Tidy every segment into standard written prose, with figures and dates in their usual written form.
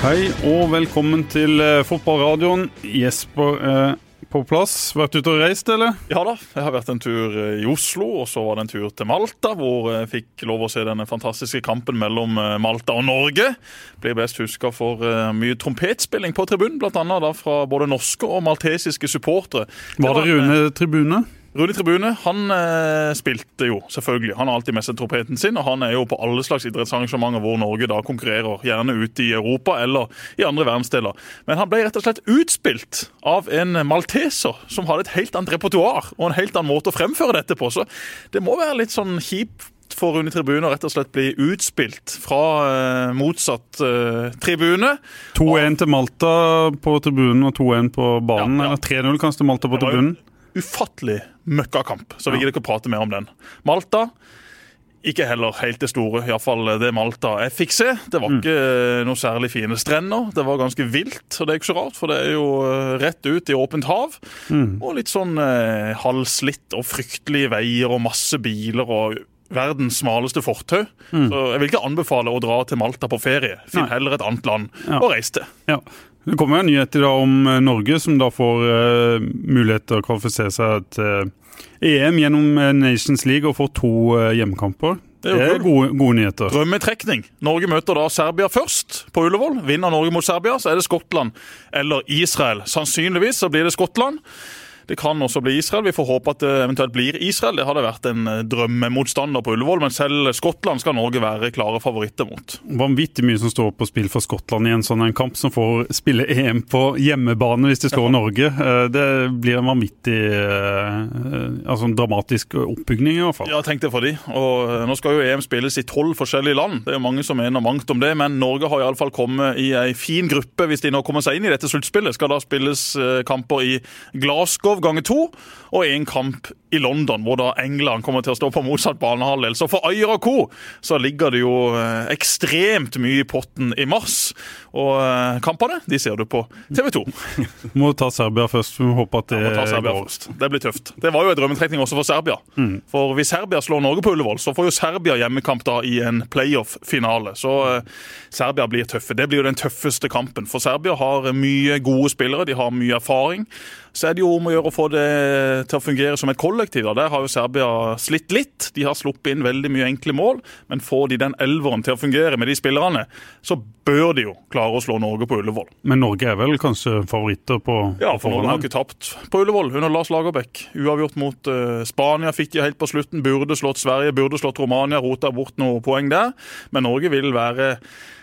Hei og velkommen til fotballradioen. Jesper på plass. Vært ute og reist, eller? Ja da, jeg har vært en tur i Oslo, og så var det en tur til Malta, hvor jeg fikk lov å se denne fantastiske kampen mellom Malta og Norge. Blir best husket for mye trompetspilling på tribunen, blant annet da fra både norske og maltesiske supportere. Var det Rune Tribune? Rune Tribune, han spilte jo, selvfølgelig. Han har alltid med seg trompeten sin, og han jo på alle slags idrettsarrangementer hvor Norge da konkurrerer, gjerne ute i Europa eller i andre verdensdeler. Men han ble rett og slett utspilt av en malteser som hadde et helt annet repertoar og en helt annen måte å fremføre dette på. Så det må være litt sånn kjip for Rune Tribune å rett og slett bli utspilt fra motsatt tribune. 2-1 til Malta på tribunen og 2-1 på banen, Ja. Eller 3-0 kanskje til Malta på tribunen. Ufattelig møkkakamp, så vi gidder ikke å prate mer om den. Malta, ikke heller helt det store, i hvert fall det Malta jeg fikk se. Det var ikke noe særlig fine strender, det var ganske vilt, og det er ikke så rart, for det er jo rett ut i åpent hav, og litt sånn halvslitt og fryktelige veier og masse biler og verdens smaleste fortau. Så jeg vil ikke anbefale å dra til Malta på ferie. Finn heller et annet land å reise til. Ja. Det kommer en nyhet i dag om Norge, som da får mulighet til å kvalifisere seg til EM gjennom Nations League og får 2 hjemmekamper. Det er gode nyheter. Drømmetrekning. Norge møter da Serbia først på Ullevål. Vinner Norge mot Serbia, så er det Skottland eller Israel. Sannsynligvis så blir det Skottland. Det kan også bli Israel. Vi får håpe at det eventuelt blir Israel. Det hadde vært en drømmemotstander på Ullevål, men selv Skottland skal Norge være klare favoritter mot. Vanvittig mye som står på spill for Skottland i en sånn kamp som får spille EM på hjemmebane hvis de slår Norge. Det blir en vanvittig dramatisk oppbygning i hvert fall. Ja, tenk det for de. Og nå skal jo EM spilles i 12 forskjellige land. Det er jo mange som mener mangt om det, men Norge har i alle fall kommet i en fin gruppe hvis de nå kommer seg inn i dette sluttspillet. Skal da spilles kamper i Glasgow ganger 2, og en kamp i London, hvor da England kommer til å stå på motsatt banehalvdel. Så for Ayer og Co. så ligger det jo ekstremt mye i potten i mars, og kampene, de ser du på TV 2. Må ta Serbia først, vi håper at det går. Først. Det blir tøft. Det var jo en drømmetrekning også for Serbia. For hvis Serbia slår Norge på Ullevål, så får jo Serbia hjemmekamp da i en playoff-finale. Så Serbia blir tøffe. Det blir jo den tøffeste kampen. For Serbia har mye gode spillere, de har mye erfaring. Så er det jo om å gjøre å få det til å fungere som et kollektiv. Der har jo Serbia slitt litt. De har sluppet inn veldig mye enkle mål, men får de den elveren til å fungere med de spillerne, så bør de jo klare å slå Norge på Ullevål. Men Norge er vel kanskje favoritter på Ja, for Norge har ikke tapt på Ullevål under Lars Lagerbäck. Uavgjort mot Spania fikk de helt på slutten. Burde slått Sverige, burde slått Romania, rota bort noen poeng der. Men Norge vil være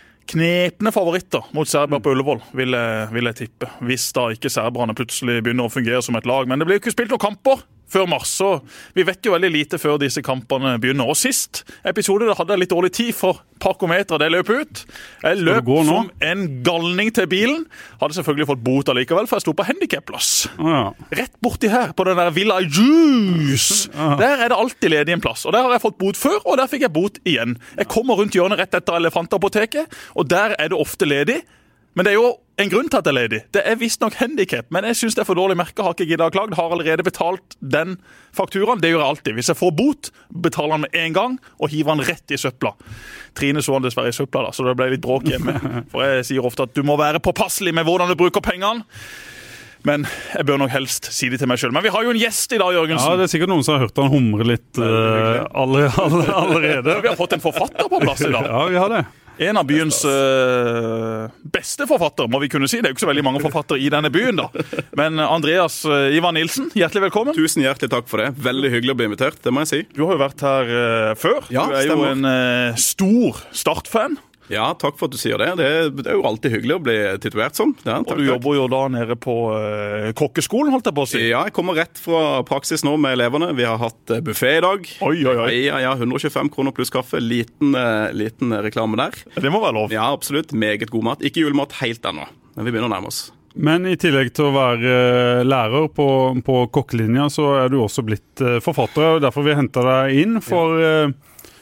knepne favoritter mot Serbia på Ullevål, vil jeg tippe. Hvis da ikke serberne plutselig begynner å fungere som et lag. Men det blir jo ikke spilt noen kamper før mars, så vi vet jo veldig lite før disse kampene begynner. Og sist episode da hadde jeg litt dårlig tid for parkometer, det løp ut. Jeg løp som en galning til bilen. Hadde selvfølgelig fått bot allikevel, for jeg sto på handicapplass. Rett borti her, på den der Villa Juice. Der er det alltid ledig en plass. Og der har jeg fått bot før, og der fikk jeg bot igjen. Jeg kommer rundt hjørnet rett etter Elefantapoteket, og der er det ofte ledig. Men det er jo en grunn til at det er ledig. Det er visst nok handicap, men jeg synes det er for dårlig merke. Har ikke giddet å klage. Har allerede betalt den fakturaen. Det gjør jeg alltid. Hvis jeg får bot, betaler han med en gang og hiver han rett i søpla. Trine så han dessverre i søpla da, så det ble litt bråk hjemme. For jeg sier ofte at du må være påpasselig med hvordan du bruker pengene. Men jeg bør nok helst si det til meg selv. Men vi har jo en gjest i dag, Jørgensen. Ja, det er sikkert noen som har hørt han humre litt allerede. Vi har fått en forfatter på plass i dag. Ja, vi har det. En av byens beste forfatter, må vi kunne si. Det er jo ikke så veldig mange forfattere i denne byen da. Men Andreas Ivar Nilsen, hjertelig velkommen. Tusen hjertelig takk for det. Veldig hyggelig å bli invitert, det må jeg si. Du har jo vært her før. Ja, du er stemmer. jo en stor Start-fan. Ja, takk for at du sier det. Det er jo alltid hyggelig å bli titulert sånn. Ja, og du jobber jo da nede på kokkeskolen, holdt jeg på å si. Ja, jeg kommer rett fra praksis nå med eleverne. Vi har hatt buffet i dag. Oi. Ja, 125 kroner pluss kaffe. Liten reklame der. Det må være lov. Ja, absolutt. Meget god mat. Ikke julemat helt ennå, men vi begynner å nærme oss. Men i tillegg til å være lærer på kokkelinja, så er du også blitt forfatter, og derfor vi hentet deg inn for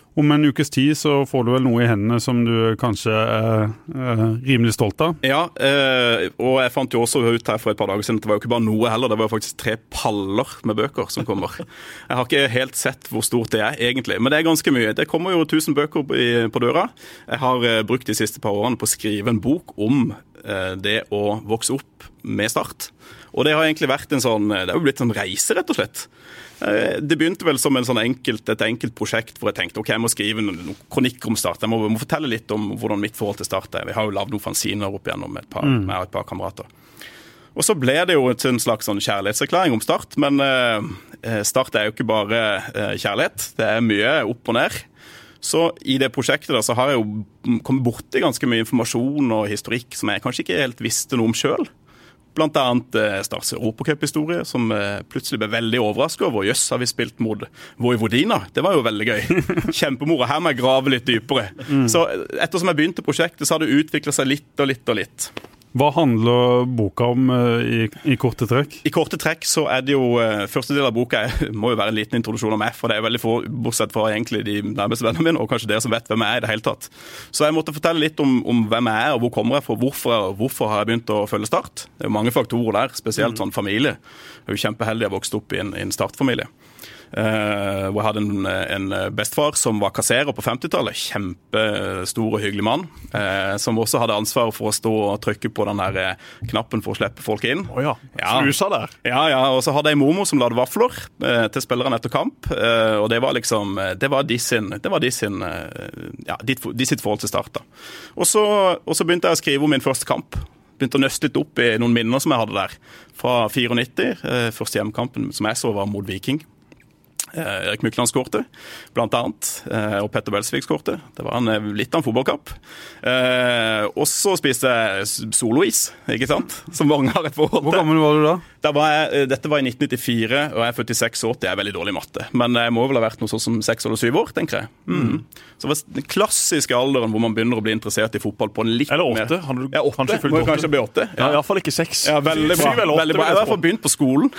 Om en ukes tid så får du vel noe i hendene som du kanskje rimelig stolt av? Ja, og jeg fant jo også ut her for et par dager siden, det var jo ikke bare noe heller, det var jo faktisk 3 paller med bøker som kommer. Jeg har ikke helt sett hvor stort det egentlig, men det ganske mye. Det kommer jo 1000 bøker på døra. Jeg har brukt de siste par årene på å skrive en bok om det å vokse opp med Start. Og det har egentlig vært det har jo blitt en reise, rett og slett. Det begynte vel som et enkelt prosjekt hvor jeg tenkte, ok, jeg må skrive noen kronikker om Start. Jeg må fortelle litt om hvordan mitt forhold til Start er. Vi har jo lavet noen fanziner opp igjennom med et par kamerater. Og så ble det jo en slags kjærlighetserklæring om Start, men Start er jo ikke bare kjærlighet. Det er mye opp og ned. Så i det prosjektet da, så har jeg jo kommet borti ganske mye informasjon og historikk som jeg kanskje ikke helt visste noe om selv. Blant annet Starts Europacup-historie, som plutselig ble veldig overrasket over. Jøss, har vi spilt mot Vojvodina? Det var jo veldig gøy. Kjempemoro. Her må jeg grave litt dypere. Så ettersom jeg begynte prosjektet, så har det utviklet seg litt. Hva handler boka om i korte trekk? I korte trekk så er det jo, første del av boka må jo være en liten introduksjon av meg, for det er veldig få, bortsett fra egentlig de nærmeste vennene mine, og kanskje dere som vet hvem jeg er i det hele tatt. Så jeg måtte fortelle litt om hvem jeg er, og hvor kommer jeg fra, hvorfor har jeg begynt å følge Start. Det er jo mange faktorer der, spesielt sånn familie. Jeg er jo kjempeheldig å ha vokst opp i en Start-familie. Hvor jeg hadde en bestefar som var kasserer på 50-tallet, kjempestor og hyggelig mann, som også hadde ansvar for å stå og trykke på den der knappen for å slippe folk inn. Slusa der. Ja, og så hadde jeg mormor som lagde vafler til spillerne etter kamp, og det var liksom, det var de sitt forhold til Start da. Og så begynte jeg å skrive om min første kamp. Begynte å nøste litt opp i noen minner som jeg hadde der fra 94, første hjemmekampen som jeg så var mot Viking. Erik Mykland skårte, blant annet, og Petter Belsvik skårte. Det var litt av en fotballkamp. Og så spiste jeg solois, ikke sant? Som mange har et forhold til. Hvor gammel var du da? Dette var i 1994, og jeg er født i 86. Jeg er veldig dårlig i matte, men jeg må vel ha vært noe sånn som 6 eller 7 år, tenker jeg. Så det var den klassiske alderen hvor man begynner å bli interessert i fotball på en litt eller 8. mer... Har du kanskje fylt 8? Må kanskje bli 8. Ja, i hvert fall ikke 6. Ja, veldig bra. 7 eller 8. Veldig bra. Jeg har i hvert fall begynt på skolen.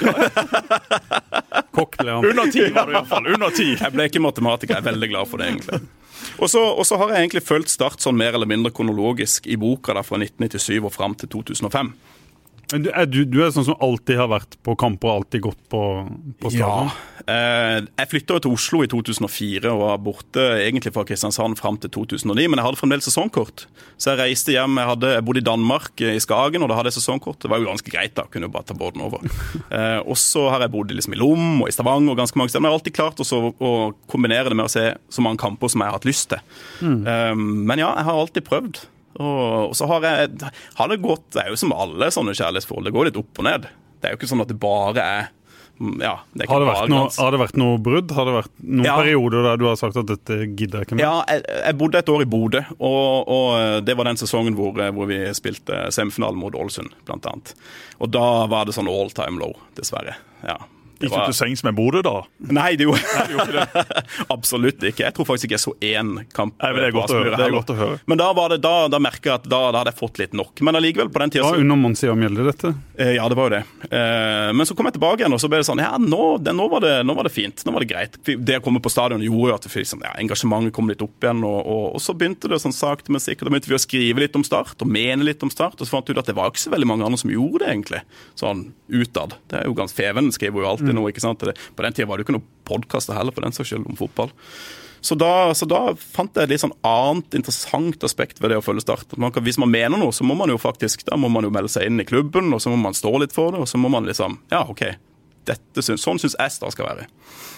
Kokk ble han. Under 10 var du i hvert fall, under 10. Jeg ble ikke matematiker, jeg er veldig glad for det egentlig. Og så har jeg egentlig følt Start sånn mer eller mindre kronologisk i boka da, fra 1997 og frem til 2005. Men du er sånn som alltid har vært på kamper og alltid gått på stadion? Ja, jeg flyttet til Oslo i 2004 og var borte egentlig fra Kristiansand frem til 2009, men jeg hadde fremdeles sesongkort. Så jeg reiste hjem, jeg bodde i Danmark, i Skagen, og da hadde jeg sesongkort. Det var jo ganske greit da, kunne jo bare ta båten over. Og så har jeg bodd liksom i Lom og i Stavanger og ganske mange steder, men jeg har alltid klart å kombinere det med å se så mange kamper som jeg har hatt lyst til. Men ja, jeg har alltid prøvd. Og så har det gått, det er jo som alle sånne kjærlighetsforhold, det går litt opp og ned. Det er jo ikke sånn at det bare er, ja, det er ikke har det vært noe brudd? Har det vært noen perioder der du har sagt at dette gidder jeg ikke med? Ja, jeg bodde et år i Bodø, og det var den sesongen hvor vi spilte semifinalen mot Ålesund, blant annet. Og da var det sånn all time low, dessverre, ja. Gikk du til sengs med Bodø da? Nei, det gjorde ikke det. Absolutt ikke. Jeg tror faktisk ikke jeg så én kamp. Nei, det er godt å høre. Men da merket jeg at da hadde jeg fått litt nok. Men allikevel på den tiden... Ja, under Monsia Mjelde dette? Ja, det var jo det. Men så kom jeg tilbake igjen, og så ble det sånn, ja, nå var det fint, nå var det greit. Det å komme på stadion gjorde jo at engasjementet kom litt opp igjen, og så begynte det sånn sakte, men sikkert. Da begynte vi å skrive litt om Start, og mene litt om Start, og så fant vi ut at det var ikke så veldig mange andre som gjorde det egentlig, sånn utad. Det er jo ganske Feven, skriver jo alltid noe, ikke sant? På den tiden var det jo ikke noen podcaster heller for den saks skyld om fotball. Så da fant jeg et litt sånn annet interessant aspekt ved det å følge Start. Hvis man mener noe, så må man jo faktisk, da må man jo melde seg inn i klubben, og så må man stå litt for det, og så må man liksom, ja, ok, sånn synes jeg Start skal være.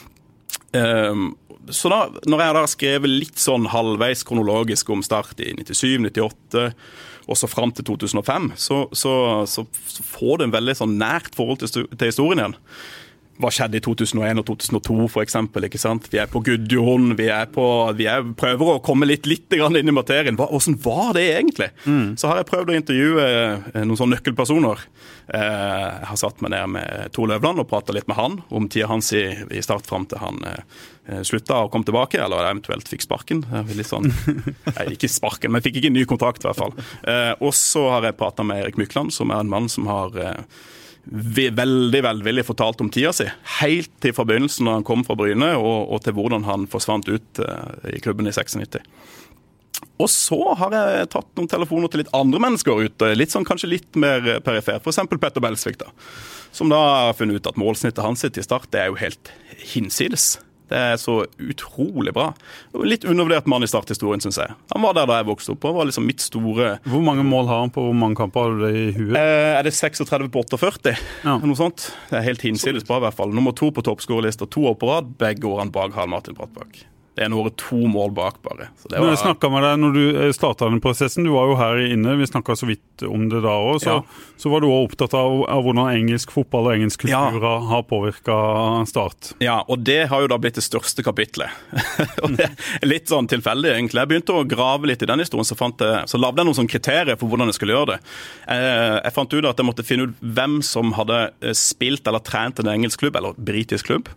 Så da, når jeg da skrev litt sånn halvveis kronologisk om Start i 97, 98, og så frem til 2005, så får det en veldig sånn nært forhold til historien igjen. Hva skjedde i 2001 og 2002 for eksempel, ikke sant? Vi er på Gudjon, vi prøver å komme litt inn i materien. Hvordan var det egentlig? Så har jeg prøvd å intervjue noen sånne nøkkelpersoner. Jeg har satt meg ned med Tor Løvland og pratet litt med han om tida hans i Start frem til han slutta og kom tilbake, eller eventuelt fikk sparken. Litt sånn, ikke sparken, men fikk ikke en ny kontrakt i hvert fall. Og så har jeg pratet med Erik Mykland, som er en mann som har veldig velvillig fortalt om tida si, helt til forbindelsen når han kom fra Bryne, og til hvordan han forsvant ut i klubben i 96. Og så har jeg tatt noen telefoner til litt andre mennesker ute, kanskje litt mer perifer, for eksempel Petter Belsvik da, som da har funnet ut at målsnittet hans til start, det jo helt hinsides. Det så utrolig bra. Litt undervurdert mann i starthistorien, synes jeg. Han var der da jeg vokste opp, og var liksom mitt store... Hvor mange mål har han på, hvor mange kamper har du det i huet? Det 36 på 48? Ja. Noe sånt. Det helt hinsides bra i hvert fall. Nummer 2 på toppscorerlista, 2 år på rad, begge årene bak Harald Martin Brattbakk. Det noe 2 mål bak bare. Så det var... Jeg snakket med deg når du startet den prosessen, du var jo her inne, vi snakket så vidt om det da også, så var du også opptatt av hvordan engelsk fotball og engelsk kultur har påvirket Start. Ja, og det har jo da blitt det største kapitlet. Og det litt sånn tilfeldig egentlig. Jeg begynte å grave litt i den historien, så lavde jeg noen sånne kriterier for hvordan jeg skulle gjøre det. Jeg fant ut at jeg måtte finne ut hvem som hadde spilt eller trent en engelsk klubb, eller britisk klubb.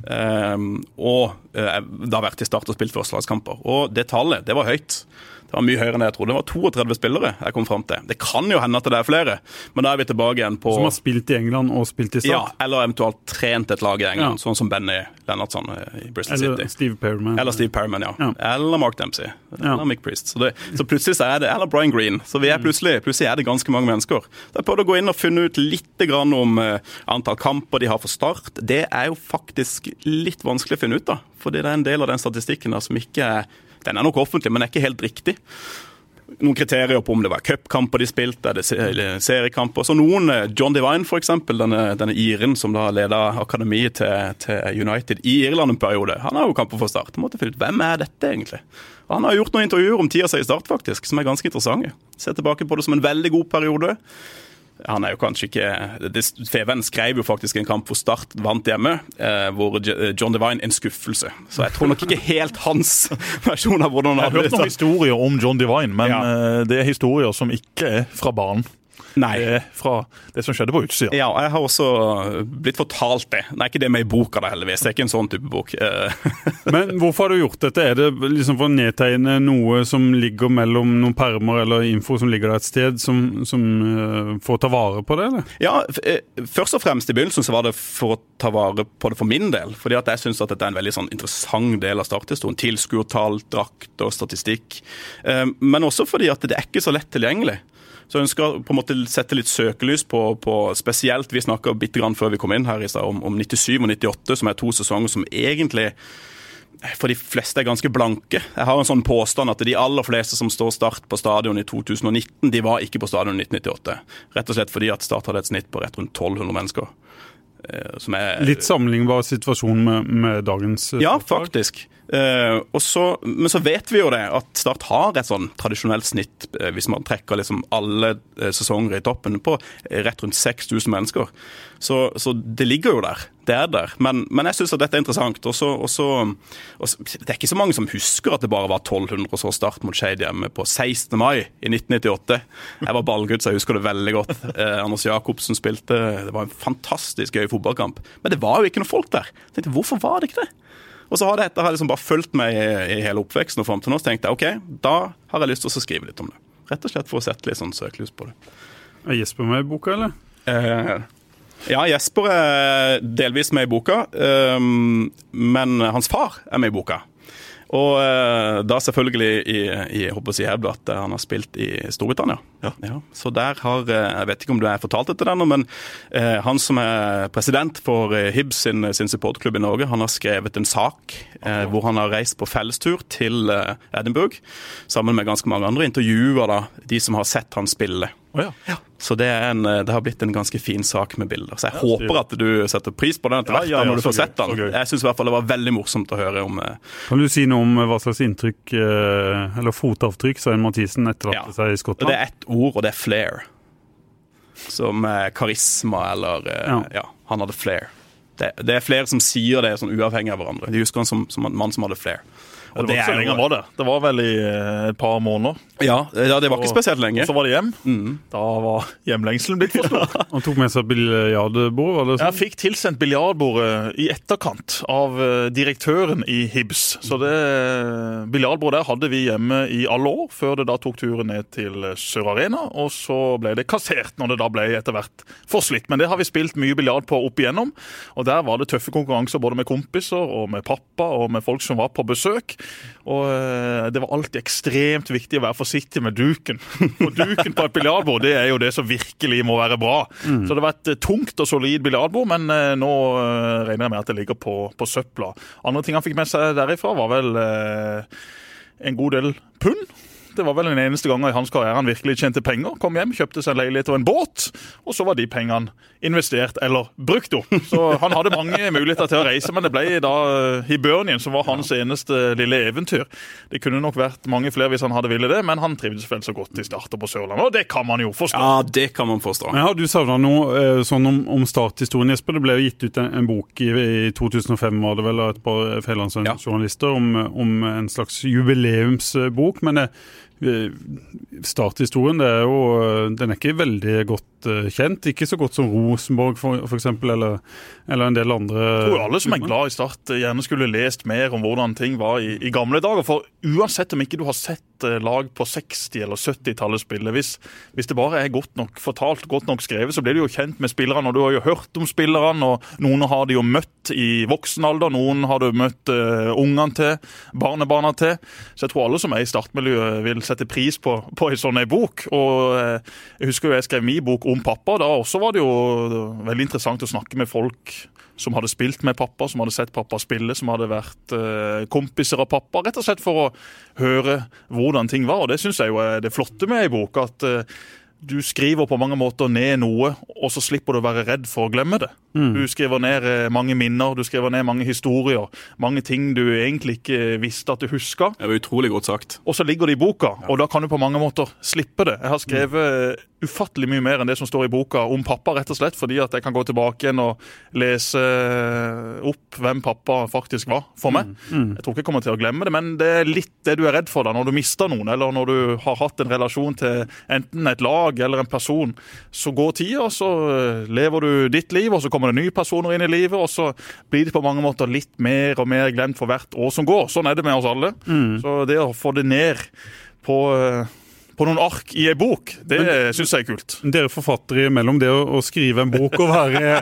Og det har vært i Start og spilt førstelagskamper, og det tallet, det var høyt. Det var mye høyere enn jeg trodde. Det var 32 spillere jeg kom frem til. Det kan jo hende at det flere, men da vi tilbake igjen på... Som har spilt i England og spilt i Start? Ja, eller eventuelt trent et lag i England, sånn som Benny Lennartson i Bristol City. Eller Steve Perryman. Eller Steve Perryman, ja. Eller Mark Dempsey. Eller Mick Priest. Så plutselig så det, eller Brian Green. Så vi plutselig det ganske mange mennesker. Så jeg prøvde å gå inn og finne ut litt grann om antall kamper de har for Start. Det jo faktisk litt vanskelig å finne ut da, fordi det en del av den statistikken da, som ikke den nok offentlig, men ikke helt riktig. Noen kriterier på om det var cupkamper de spilte, seriekamper. Så noen, John Devine for eksempel, denne iren som da ledet akademiet til United i Irland en periode, han har jo kamper for Start. Måtte finne ut, hvem dette egentlig? Og han har gjort noen intervjuer om tida seg i Start faktisk, som ganske interessante. Se tilbake på det som en veldig god periode. Han jo kanskje ikke... Feven skrev jo faktisk en kamp hvor Start vant hjemme, hvor John Devine en skuffelse. Så jeg tror nok ikke helt hans versjon av hvordan han hadde det. Jeg har hørt noen historier om John Devine, men det historier som ikke fra banen. Nei. Det fra det som skjedde på utsida. Ja, jeg har også blitt fortalt det. Nei, ikke det med i boka da heldigvis. Det ikke en sånn type bok. Men hvorfor har du gjort dette? Det liksom for å nedtegne noe som ligger mellom noen permer eller info som ligger der et sted, som får ta vare på det, eller? Ja, først og fremst i begynnelsen så var det for å ta vare på det for min del. Fordi at jeg synes at dette en veldig sånn interessant del av starthistorien. Tilskuertall, drakt og statistikk. Men også fordi at det ikke så lett tilgjengelig. Så jeg ønsker på en måte sette litt søkelys på spesielt, vi snakket bitte grann før vi kom inn her i sted, om 97 og 98, som 2 sesonger som egentlig for de fleste ganske blanke. Jeg har en sånn påstand at de aller fleste som står Start på stadion i 2019, de var ikke på stadion i 1998. Rett og slett fordi at Start hadde et snitt på rett rundt 1200 mennesker. Som litt sammenlignbar situasjon med dagens Ja, faktisk. Men så vet vi jo det at Start har et sånn tradisjonelt snitt hvis man trekker liksom alle sesonger i toppen på rett rundt 6000 mennesker. Så det ligger jo der. Det der. Men jeg synes at dette interessant. Og det ikke så mange som husker at det bare var 1200 og så Start mot Skeid hjemme på 16. mai i 1998. Jeg var ballgutt, så jeg husker det veldig godt. Anders Jakobsen spilte. Det var en fantastisk gøy fotballkamp. Men det var jo ikke noe folk der. Jeg tenkte, hvorfor var det ikke det? Og så har dette liksom bare fulgt meg i hele oppveksten og frem til nå, så tenkte jeg, ok, da har jeg lyst til å skrive litt om det. Rett og slett for å sette litt sånn søkelys på det. Er Jesper med i boka, eller? Ja, Jesper delvis med i boka, men hans far med i boka. Og da selvfølgelig jeg håper å si Heblatt, der han har spilt i Storbritannia. Ja. Så der har, jeg vet ikke om du har fortalt det til denne, men han som president for Hibs sin supportklubb i Norge, han har skrevet en sak hvor han har reist på fellestur til Edinburgh, sammen med ganske mange andre intervjuer da, de som har sett han spille. Ja. Så det har blitt en ganske fin sak med bilder. Så jeg håper at du setter pris på den etter hvert når du får sett den. Jeg synes i hvert fall det var veldig morsomt å høre om... Kan du si noe om hva slags inntrykk, eller fotavtrykk, Svein Mathisen etterlatte seg i Skottland? Det ett ord, og det flair. Som karisma, eller... Ja, han hadde flair. Det flere som sier det sånn uavhengig av hverandre. De husker han som en mann som hadde flair. Og det var ikke så lenge var det. Det var vel i et par måneder. Ja, det var ikke spesielt lenge. Så var det hjem. Da var hjemlengselen blitt for stor. Han tok med seg biljardbord, var det sånn? Jeg fikk tilsendt biljardbordet i etterkant av direktøren i Hibs. Så det biljardbordet der hadde vi hjemme i alle år, før det da tok turen ned til Sør Arena, og så ble det kassert når det da ble etter hvert forslitt. Men det har vi spilt mye biljard på opp igjennom, og der var det tøffe konkurranser både med kompiser og med pappa og med folk som var på besøk. Og det var alltid ekstremt viktig å være forsiktig med duken. Og duken på et biljardbord, det er jo det som virkelig må være bra. Så det var et tungt og solid biljardbord, men nå regner jeg med at det ligger på søpla. Andre ting han fikk med seg derifra var vel en god del pund. Det var vel den eneste gangen i hans karriere han virkelig tjente penger. Kom hjem, kjøpte seg en leilighet og en båt, og så var de pengene investert eller brukt opp. Så han hadde mange muligheter til å reise, men det ble da Hibernian som var hans eneste lille eventyr. Det kunne nok vært mange flere hvis han hadde ville det, men han trivdes vel så godt i starten på Sørlandet, og det kan man jo forstå. Ja, det kan man forstå. Men har du savnet noe sånn om starthistorien, Jesper? Det ble jo gitt ut en bok i 2005, var det vel, av et par Fædrelandsvennen-journalister om en slags jubileumsbok, men starthistorien, den er ikke veldig godt kjent, ikke så godt som Rosenborg for eksempel, eller en del andre. Jeg tror alle som er glad i Start gjerne skulle lest mer om hvordan ting var i gamle dager, for uansett om ikke du har sett lag på 60- eller 70-tallet spille, hvis det bare er godt nok fortalt, godt nok skrevet, så blir du jo kjent med spillerne, og du har jo hørt om spillerne, og noen har de jo møtt i voksen alder, noen har du møtt ungene til, barnebarna til, så jeg tror alle som er i startmiljøet vil sette pris på en sånn bok, og jeg husker jo jeg skrev min bok om pappa, da også var det jo veldig interessant å snakke med folk som hadde spilt med pappa, som hadde sett pappa spille, som hadde vært kompiser av pappa, rett og slett for å høre hvordan ting var, og det synes jeg jo er det flotte med en bok, at du skriver på mange måter ned noe, og så slipper du å være redd for å glemme det. Du skriver ned mange minner, du skriver ned mange historier, mange ting du egentlig ikke visste at du husker. Det var utrolig godt sagt. Og så ligger det i boka, og da kan du på mange måter slippe det. Jeg har skrevet ufattelig mye mer enn det som står i boka om pappa, rett og slett, fordi at jeg kan gå tilbake igjen og lese opp hvem pappa faktisk var for meg. Jeg tror ikke jeg kommer til å glemme det, men det er litt det du er redd for da, når du mister noen, eller når du har hatt en relasjon til enten et lag eller en person. Så går tida, så lever du ditt liv, og så kommer det nye personer inn i livet, og så blir det på mange måter litt mer og mer glemt for hvert år som går. Sånn er det med oss alle. Så det å få det ned på noen ark i en bok, det synes jeg er kult. Dere forfattere mellom det å skrive en bok og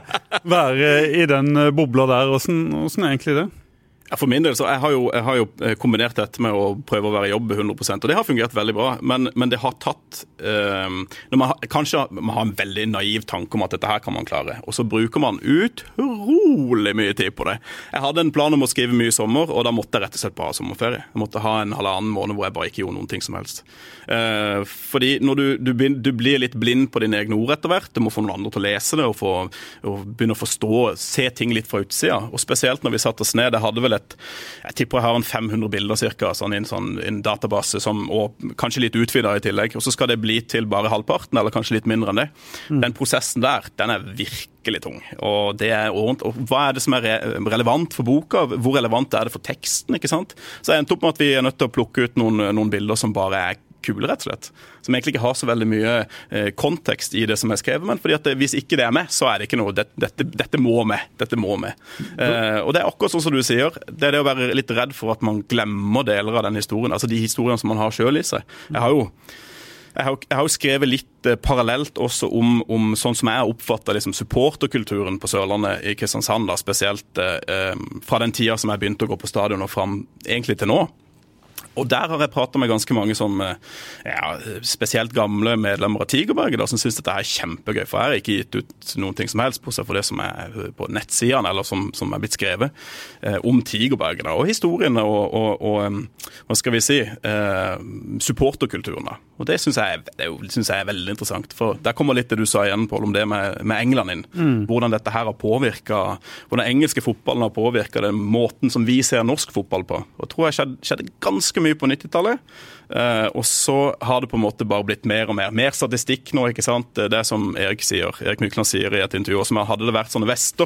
være i den bobla der, hvordan er egentlig det? Ja, for min del så jeg har jo kombinert dette med å prøve å være i jobb 100%, og det har fungert veldig bra, men det har tatt når man har en veldig naiv tanke om at dette her kan man klare, og så bruker man utrolig mye tid på det. Jeg hadde en plan om å skrive mye i sommer, og da måtte jeg rett og slett bare ha sommerferie. Jeg måtte ha en halvannen måned hvor jeg bare ikke gjorde noen ting som helst. Fordi når du blir litt blind på dine egne ord etter hvert, du må få noen andre til å lese det, og begynne å forstå, se ting litt fra utsida, og spesielt når vi satt oss ned, jeg hadde vel jeg tipper jeg har 500 bilder cirka, i en database, og kanskje litt utvidet i tillegg, og så skal det bli til bare halvparten, eller kanskje litt mindre enn det. Den prosessen der, den er virkelig tung, og det er ordentlig. Og hva er det som er relevant for boka? Hvor relevant er det for teksten, ikke sant? Så jeg endte opp med at vi er nødt til å plukke ut noen bilder som bare er kule, rett og slett. Som egentlig ikke har så veldig mye kontekst i det som er skrevet, men fordi at hvis ikke det er med, så er det ikke noe, dette må med. Og det er akkurat sånn som du sier, det er det å være litt redd for at man glemmer deler av den historien, altså de historiene som man har selv i seg. Jeg har jo skrevet litt parallelt også om sånn som jeg oppfatter liksom supporterkulturen på Sørlandet i Kristiansand, da, spesielt fra den tida som jeg begynte å gå på stadion og frem egentlig til nå. Og der har jeg pratet med ganske mange som, spesielt gamle medlemmer av Tigerberget, som synes dette er kjempegøy, for jeg har ikke gitt ut noen ting som helst på seg for det som er på nettsiden, eller som er blitt skrevet om Tigerberget, og historiene, og hva skal vi si, supporterkulturen. Og det synes jeg er veldig interessant, for der kommer litt det du sa igjen, Pål, om det med England inn. Hvordan dette her har påvirket, hvordan engelske fotballen har påvirket den måten som vi ser norsk fotball på. Og jeg tror jeg skjedde ganske mye på 90-tallet, og så har det på en måte bare blitt mer og mer statistikk nå, ikke sant? Det som Erik Mykland sier i et intervju, som hadde det vært sånne vester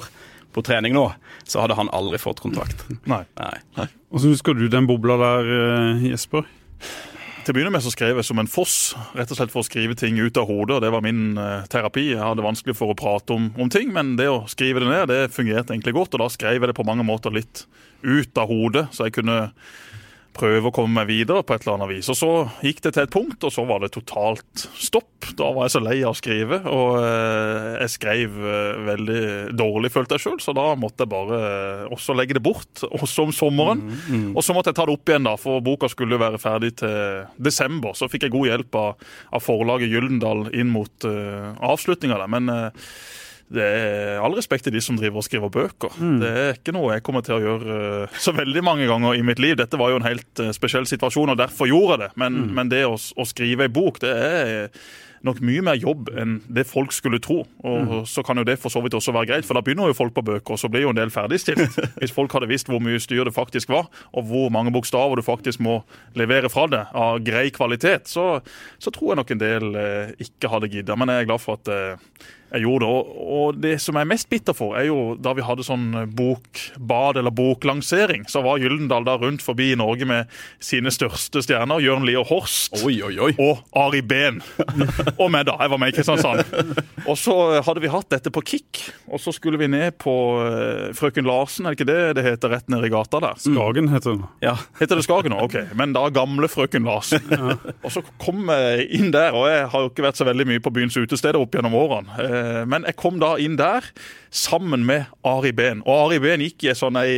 på trening nå, så hadde han aldri fått kontrakt. Nei. Og så husker du den bobla der, Jesper? Til å begynne med så skrev jeg som en foss, rett og slett for å skrive ting ut av hodet, og det var min terapi. Jeg hadde vanskelig for å prate om ting, men det å skrive det ned, det fungerte egentlig godt, og da skrev jeg det på mange måter litt ut av hodet, så jeg kunne prøve å komme meg videre på et eller annet vis. Og så gikk det til et punkt, og så var det totalt stopp. Da var jeg så lei av å skrive, og jeg skrev veldig dårlig, følte jeg selv, så da måtte jeg bare også legge det bort, også om sommeren. Og så måtte jeg ta det opp igjen da, for boka skulle være ferdig til desember. Så fikk jeg god hjelp av forlaget Gyldendal inn mot avslutningen der, men det er all respekt til de som driver og skriver bøker. Det er ikke noe jeg kommer til å gjøre så veldig mange ganger i mitt liv. Dette var jo en helt spesiell situasjon, og derfor gjorde jeg det. Men det å skrive en bok, det er nok mye mer jobb enn det folk skulle tro. Og så kan jo det for så vidt også være greit, for da begynner jo folk på bøker, og så blir jo en del ferdigstilt. Hvis folk hadde visst hvor mye styr det faktisk var, og hvor mange bokstaver du faktisk må levere fra det av grei kvalitet, så tror jeg nok en del ikke hadde giddet. Men jeg er glad for at jeg gjorde det, og det som jeg er mest bitter for er jo da vi hadde sånn bokbad eller boklansering, så var Gyldendal da rundt forbi i Norge med sine største stjerner, Jørn Lier Horst og Ari Behn. Og meg da, jeg var med i Kristiansand. Og så hadde vi hatt dette på Kikk, og så skulle vi ned på Frøken Larsen, er det ikke det det heter rett ned i gata der? Skagen heter det. Ja, heter det Skagen nå? Ok, men da gamle Frøken Larsen. Og så kom jeg inn der, og jeg har jo ikke vært så veldig mye på byens utesteder opp gjennom årene. Men jeg kom da inn der sammen med Ari Behn. Og Ari Behn gikk i en sånn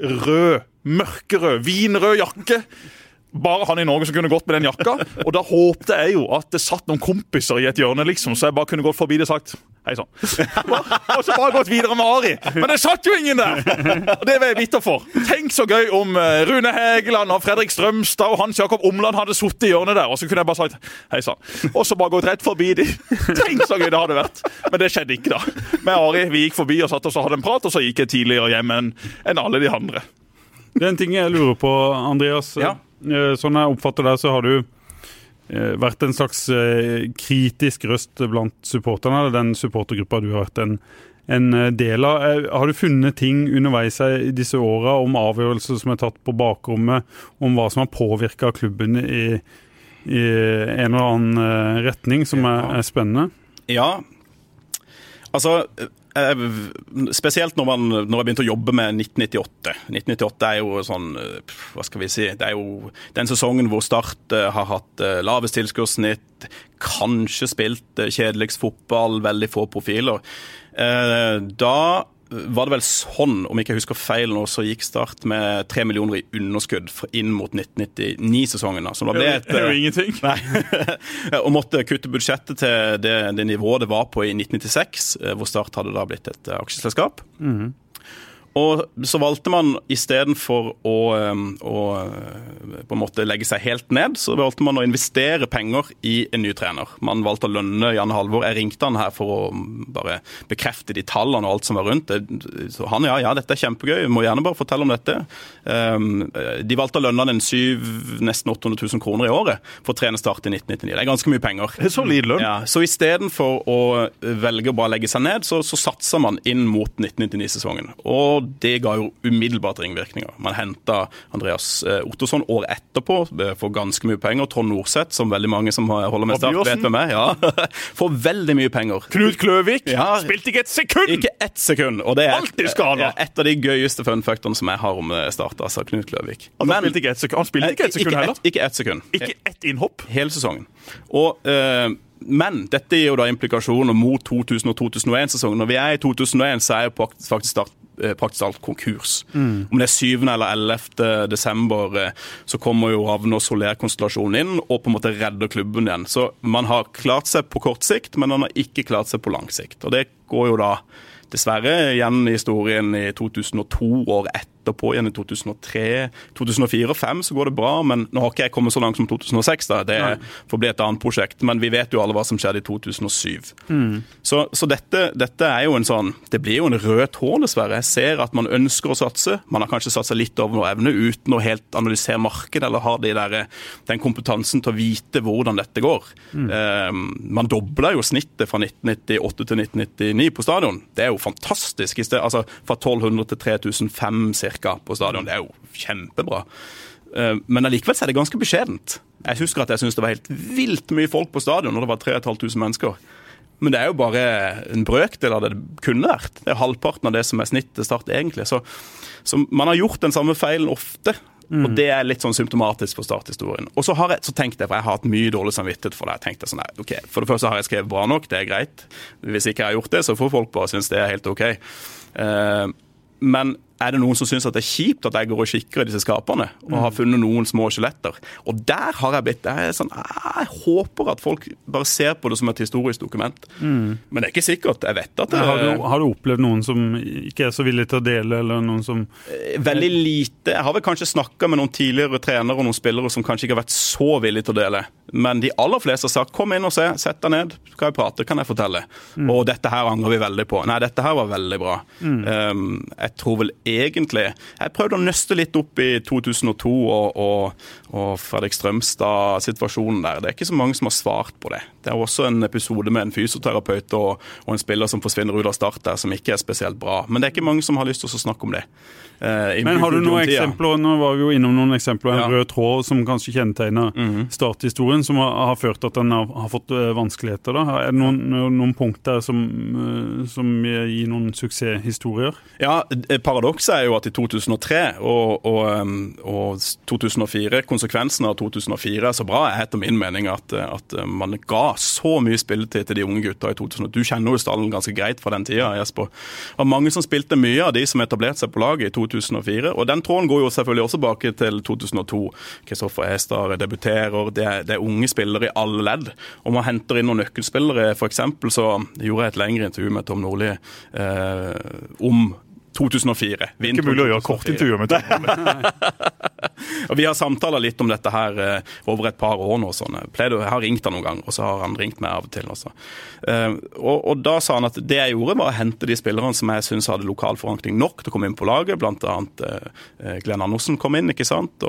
mørkerød, vinrød jakke. Bare han i Norge som kunne gått med den jakka. Og da håpte jeg jo at det satt noen kompiser i et hjørne, liksom, så jeg bare kunne gått forbi det og sagt hei sånn. Og så bare gått videre med Ari. Men det satt jo ingen der! Og det var jeg bitter for. Tenk så gøy om Rune Hægeland og Fredrik Strømstad og Hans Jakob Omland hadde suttet i hjørnet der, og så kunne jeg bare sagt hei sånn. Og så bare gått rett forbi de. Tenk så gøy det hadde vært. Men det skjedde ikke da. Med Ari, vi gikk forbi og satt og så hadde en prat, og så gikk jeg tidligere hjem enn alle de andre. Det er en ting jeg lurer på, Andreas. Ja. Sånn jeg oppfatter det, så har du vært en slags kritisk røst blant supporterne, eller den supportergruppa du har vært en del av. Har du funnet ting underveis i disse årene om avgjørelser som er tatt på bakrommet, om hva som har påvirket klubben i en eller annen retning som er spennende? Ja, altså spesielt når jeg begynte å jobbe med 1998. 1998 er jo sånn, hva skal vi si, det er jo den sesongen hvor Start har hatt lavest tilskuddssnitt, kanskje spilt kjedeligst fotball, veldig få profiler. Da var det vel sånn, om ikke jeg husker feil nå, så gikk Start med 3 millioner i underskudd inn mot 1999-sesongen. Så da ble det er jo ingenting. Nei, og måtte kutte budsjettet til det nivået det var på i 1996, hvor Start hadde da blitt et aksjeselskap. Og så valgte man i stedet for å på en måte legge seg helt ned, så valgte man å investere penger i en ny trener. Man valgte å lønne Jan Halvor. Jeg ringte han her for å bare bekrefte de tallene og alt som var rundt. Så han, ja, dette er kjempegøy, må gjerne bare fortelle om dette. De valgte å lønne han nesten 800 000 kroner i året for å trene Start i 1999. Det er ganske mye penger. Det er så lite lønn. Ja, så i stedet for å velge å bare legge seg ned, så satser man inn mot 1999-sesongen. Og det ga jo umiddelbart ringvirkninger. Man hentet Andreas Ottosson år etterpå for ganske mye penger. Trond Norseth, som veldig mange som holder med Start, vet med meg. Ja. For veldig mye penger. Knut Kløvik, spilte ikke et sekund! Ikke ett sekund. Og det er alltid skada. Et av de gøyeste funfactene som jeg har om Start, altså Knut Kløvik. Han spilte ikke ett sekund heller? Ikke ett sekund. Ikke ett innhopp? Hele sesongen. Men dette gir jo da implikasjoner mot 2000 og 2001-sesongen. Når vi er i 2001, så er jo faktisk Start praktisk alt konkurs. Om det er 7. eller 11. desember, så kommer jo Ravn og Soler-konstellasjonen inn og på en måte redder klubben igjen. Så man har klart seg på kort sikt, men man har ikke klart seg på lang sikt. Og det går jo da dessverre igjen i historien i 2002, år etter etterpå igjen i 2003, 2004 og 2005 så går det bra, men nå har ikke jeg kommet så langt som 2006 da, det får bli et annet prosjekt, men vi vet jo alle hva som skjedde i 2007. Så dette jo en sånn, det blir jo en rød tråd dessverre. Jeg ser at man ønsker å satse, man har kanskje satset litt over noe evne uten å helt analysere markedet, eller har den kompetansen til å vite hvordan dette går. Man dobler jo snittet fra 1998 til 1999 på stadion. Det jo fantastisk, altså fra 1200 til 3005 cirka på stadion. Det jo kjempebra. Men allikevel så det ganske beskjedent. Jeg husker at jeg synes det var helt vilt mye folk på stadion når det var 3500 mennesker. Men det jo bare en brøkdel av det kunne vært. Det halvparten av det som snittet start egentlig. Så man har gjort den samme feilen ofte. Og det litt sånn symptomatisk for starthistorien. Og så tenkte jeg, for jeg har hatt mye dårlig samvittighet for det, jeg tenkte sånn, ok, for det første har jeg skrevet bra nok, det greit. Hvis ikke jeg har gjort det, så får folk bare synes det helt ok. Men det noen som synes at det kjipt at jeg går og kikker i disse skapene og har funnet noen små skjeletter? Og der har jeg blitt, sånn, jeg håper at folk bare ser på det som et historisk dokument. Men det ikke sikkert, jeg vet at det... Har du opplevd noen som ikke så villige til å dele, eller noen som... Veldig lite. Jeg har vel kanskje snakket med noen tidligere trenere og noen spillere som kanskje ikke har vært så villige til å dele. Men de aller fleste har sagt, kom inn og se, sett deg ned, skal jeg prate, kan jeg fortelle. Og dette her angrer vi veldig på. Nei, dette her var veldig bra. Jeg tror vel egentlig, jeg prøvde å nøste litt opp i 2002 og Fredrik Strømstad-situasjonen der. Det ikke så mange som har svart på det. Det også en episode med en fysioterapeut og en spiller som forsvinner ut av start der, som ikke spesielt bra. Men det ikke mange som har lyst til å snakke om det. Men har du noen eksempler, nå var vi jo innom noen eksempler, en rød tråd som kanskje kjennetegner starthistorien, som har ført at den har fått vanskeligheter da? Det noen punkter som gir noen suksesshistorier? Ja, paradokset jo at i 2003 og 2004, konsekvensene av 2004 så bra etter min mening at man ga så mye spilletid til de unge gutta i 2000. Du kjenner jo stallen ganske greit fra den tida, Jesper. Det var mange som spilte mye av de som etablerte seg på laget i 2004, og den tråden går jo selvfølgelig også tilbake til 2002. Kristoffer Hestad debuterer, det unge spillere i alle ledd, og man henter inn noen nøkkelspillere. For eksempel så gjorde jeg et lengre intervju med Tom Nordli om 2004. Det ikke mulig å gjøre kort intervju med Tom. Og vi har samtalet litt om dette her over et par år nå. Sånn. Jeg har ringt han noen gang, og så har han ringt meg av og til også. Og da sa han at det jeg gjorde var å hente de spillerne som jeg synes hadde lokal forankring nok til å komme inn på laget, blant annet Glenn Andersen kom inn, ikke sant?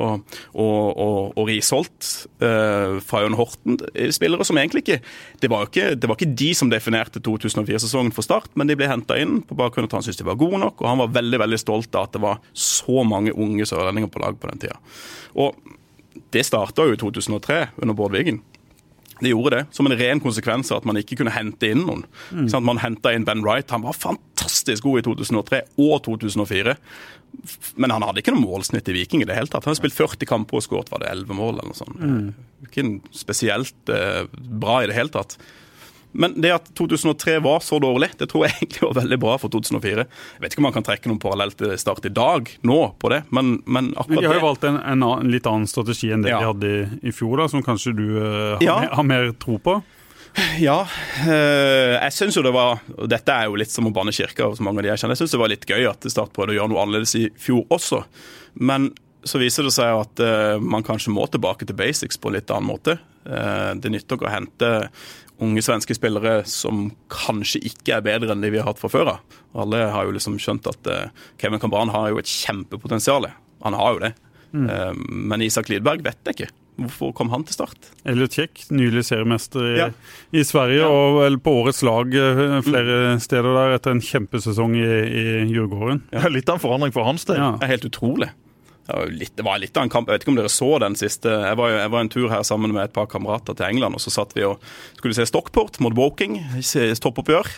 Og Risholt fra Jørn Horten, spillere som egentlig ikke det var ikke de som definerte 2004-sesongen for Start, men de ble hentet inn på bakgrunn av at han syntes de var gode nok, og han var veldig, veldig stolt av at det var så mange unge sørlendinger på lag på den tida. Og det startet jo i 2003 under Bård Wiggen. Det gjorde det, som en ren konsekvens av at man ikke kunne hente inn noen. Man hentet inn Ben Wright, han var fantastisk god i 2003 og 2004. Men han hadde ikke noe målsnitt i Viking i det hele tatt. Han hadde spilt 40 kamper og skåret, var det 11 mål eller noe sånt. Ikke spesielt bra i det hele tatt. Men det at 2003 var så dårlig, det tror jeg egentlig var veldig bra for 2004. Jeg vet ikke om man kan trekke noen parallelt Start i dag, nå, på det, men akkurat det... Men de har jo valgt en litt annen strategi enn det de hadde i fjor, da, som kanskje du har mer tro på? Ja, jeg synes jo det var, og dette jo litt som å banne kirker, så mange av de jeg kjenner, jeg synes det var litt gøy at Start prøvde å gjøre noe annerledes i fjor også, men så viser det seg at man kanskje må tilbake til basics på en litt annen måte. Det nytter ikke å hente unge svenske spillere som kanskje ikke bedre enn de vi har hatt fra før av. Alle har jo liksom skjønt at Kevin Cambran har jo et kjempepotensial. Han har jo det. Men Isak Lidberg vet jeg ikke. Hvorfor kom han til Start? Elliot Kjekk, nylig seriemester i Sverige, og vel på årets lag flere steder der etter en kjempesesong i Djurgården. Litt av en forandring for hans del. Det helt utrolig. Det var litt av en kamp. Jeg vet ikke om dere så den siste. Jeg var en tur her sammen med et par kamerater til England, og så satt vi og skulle se Stockport mot Woking, toppoppgjør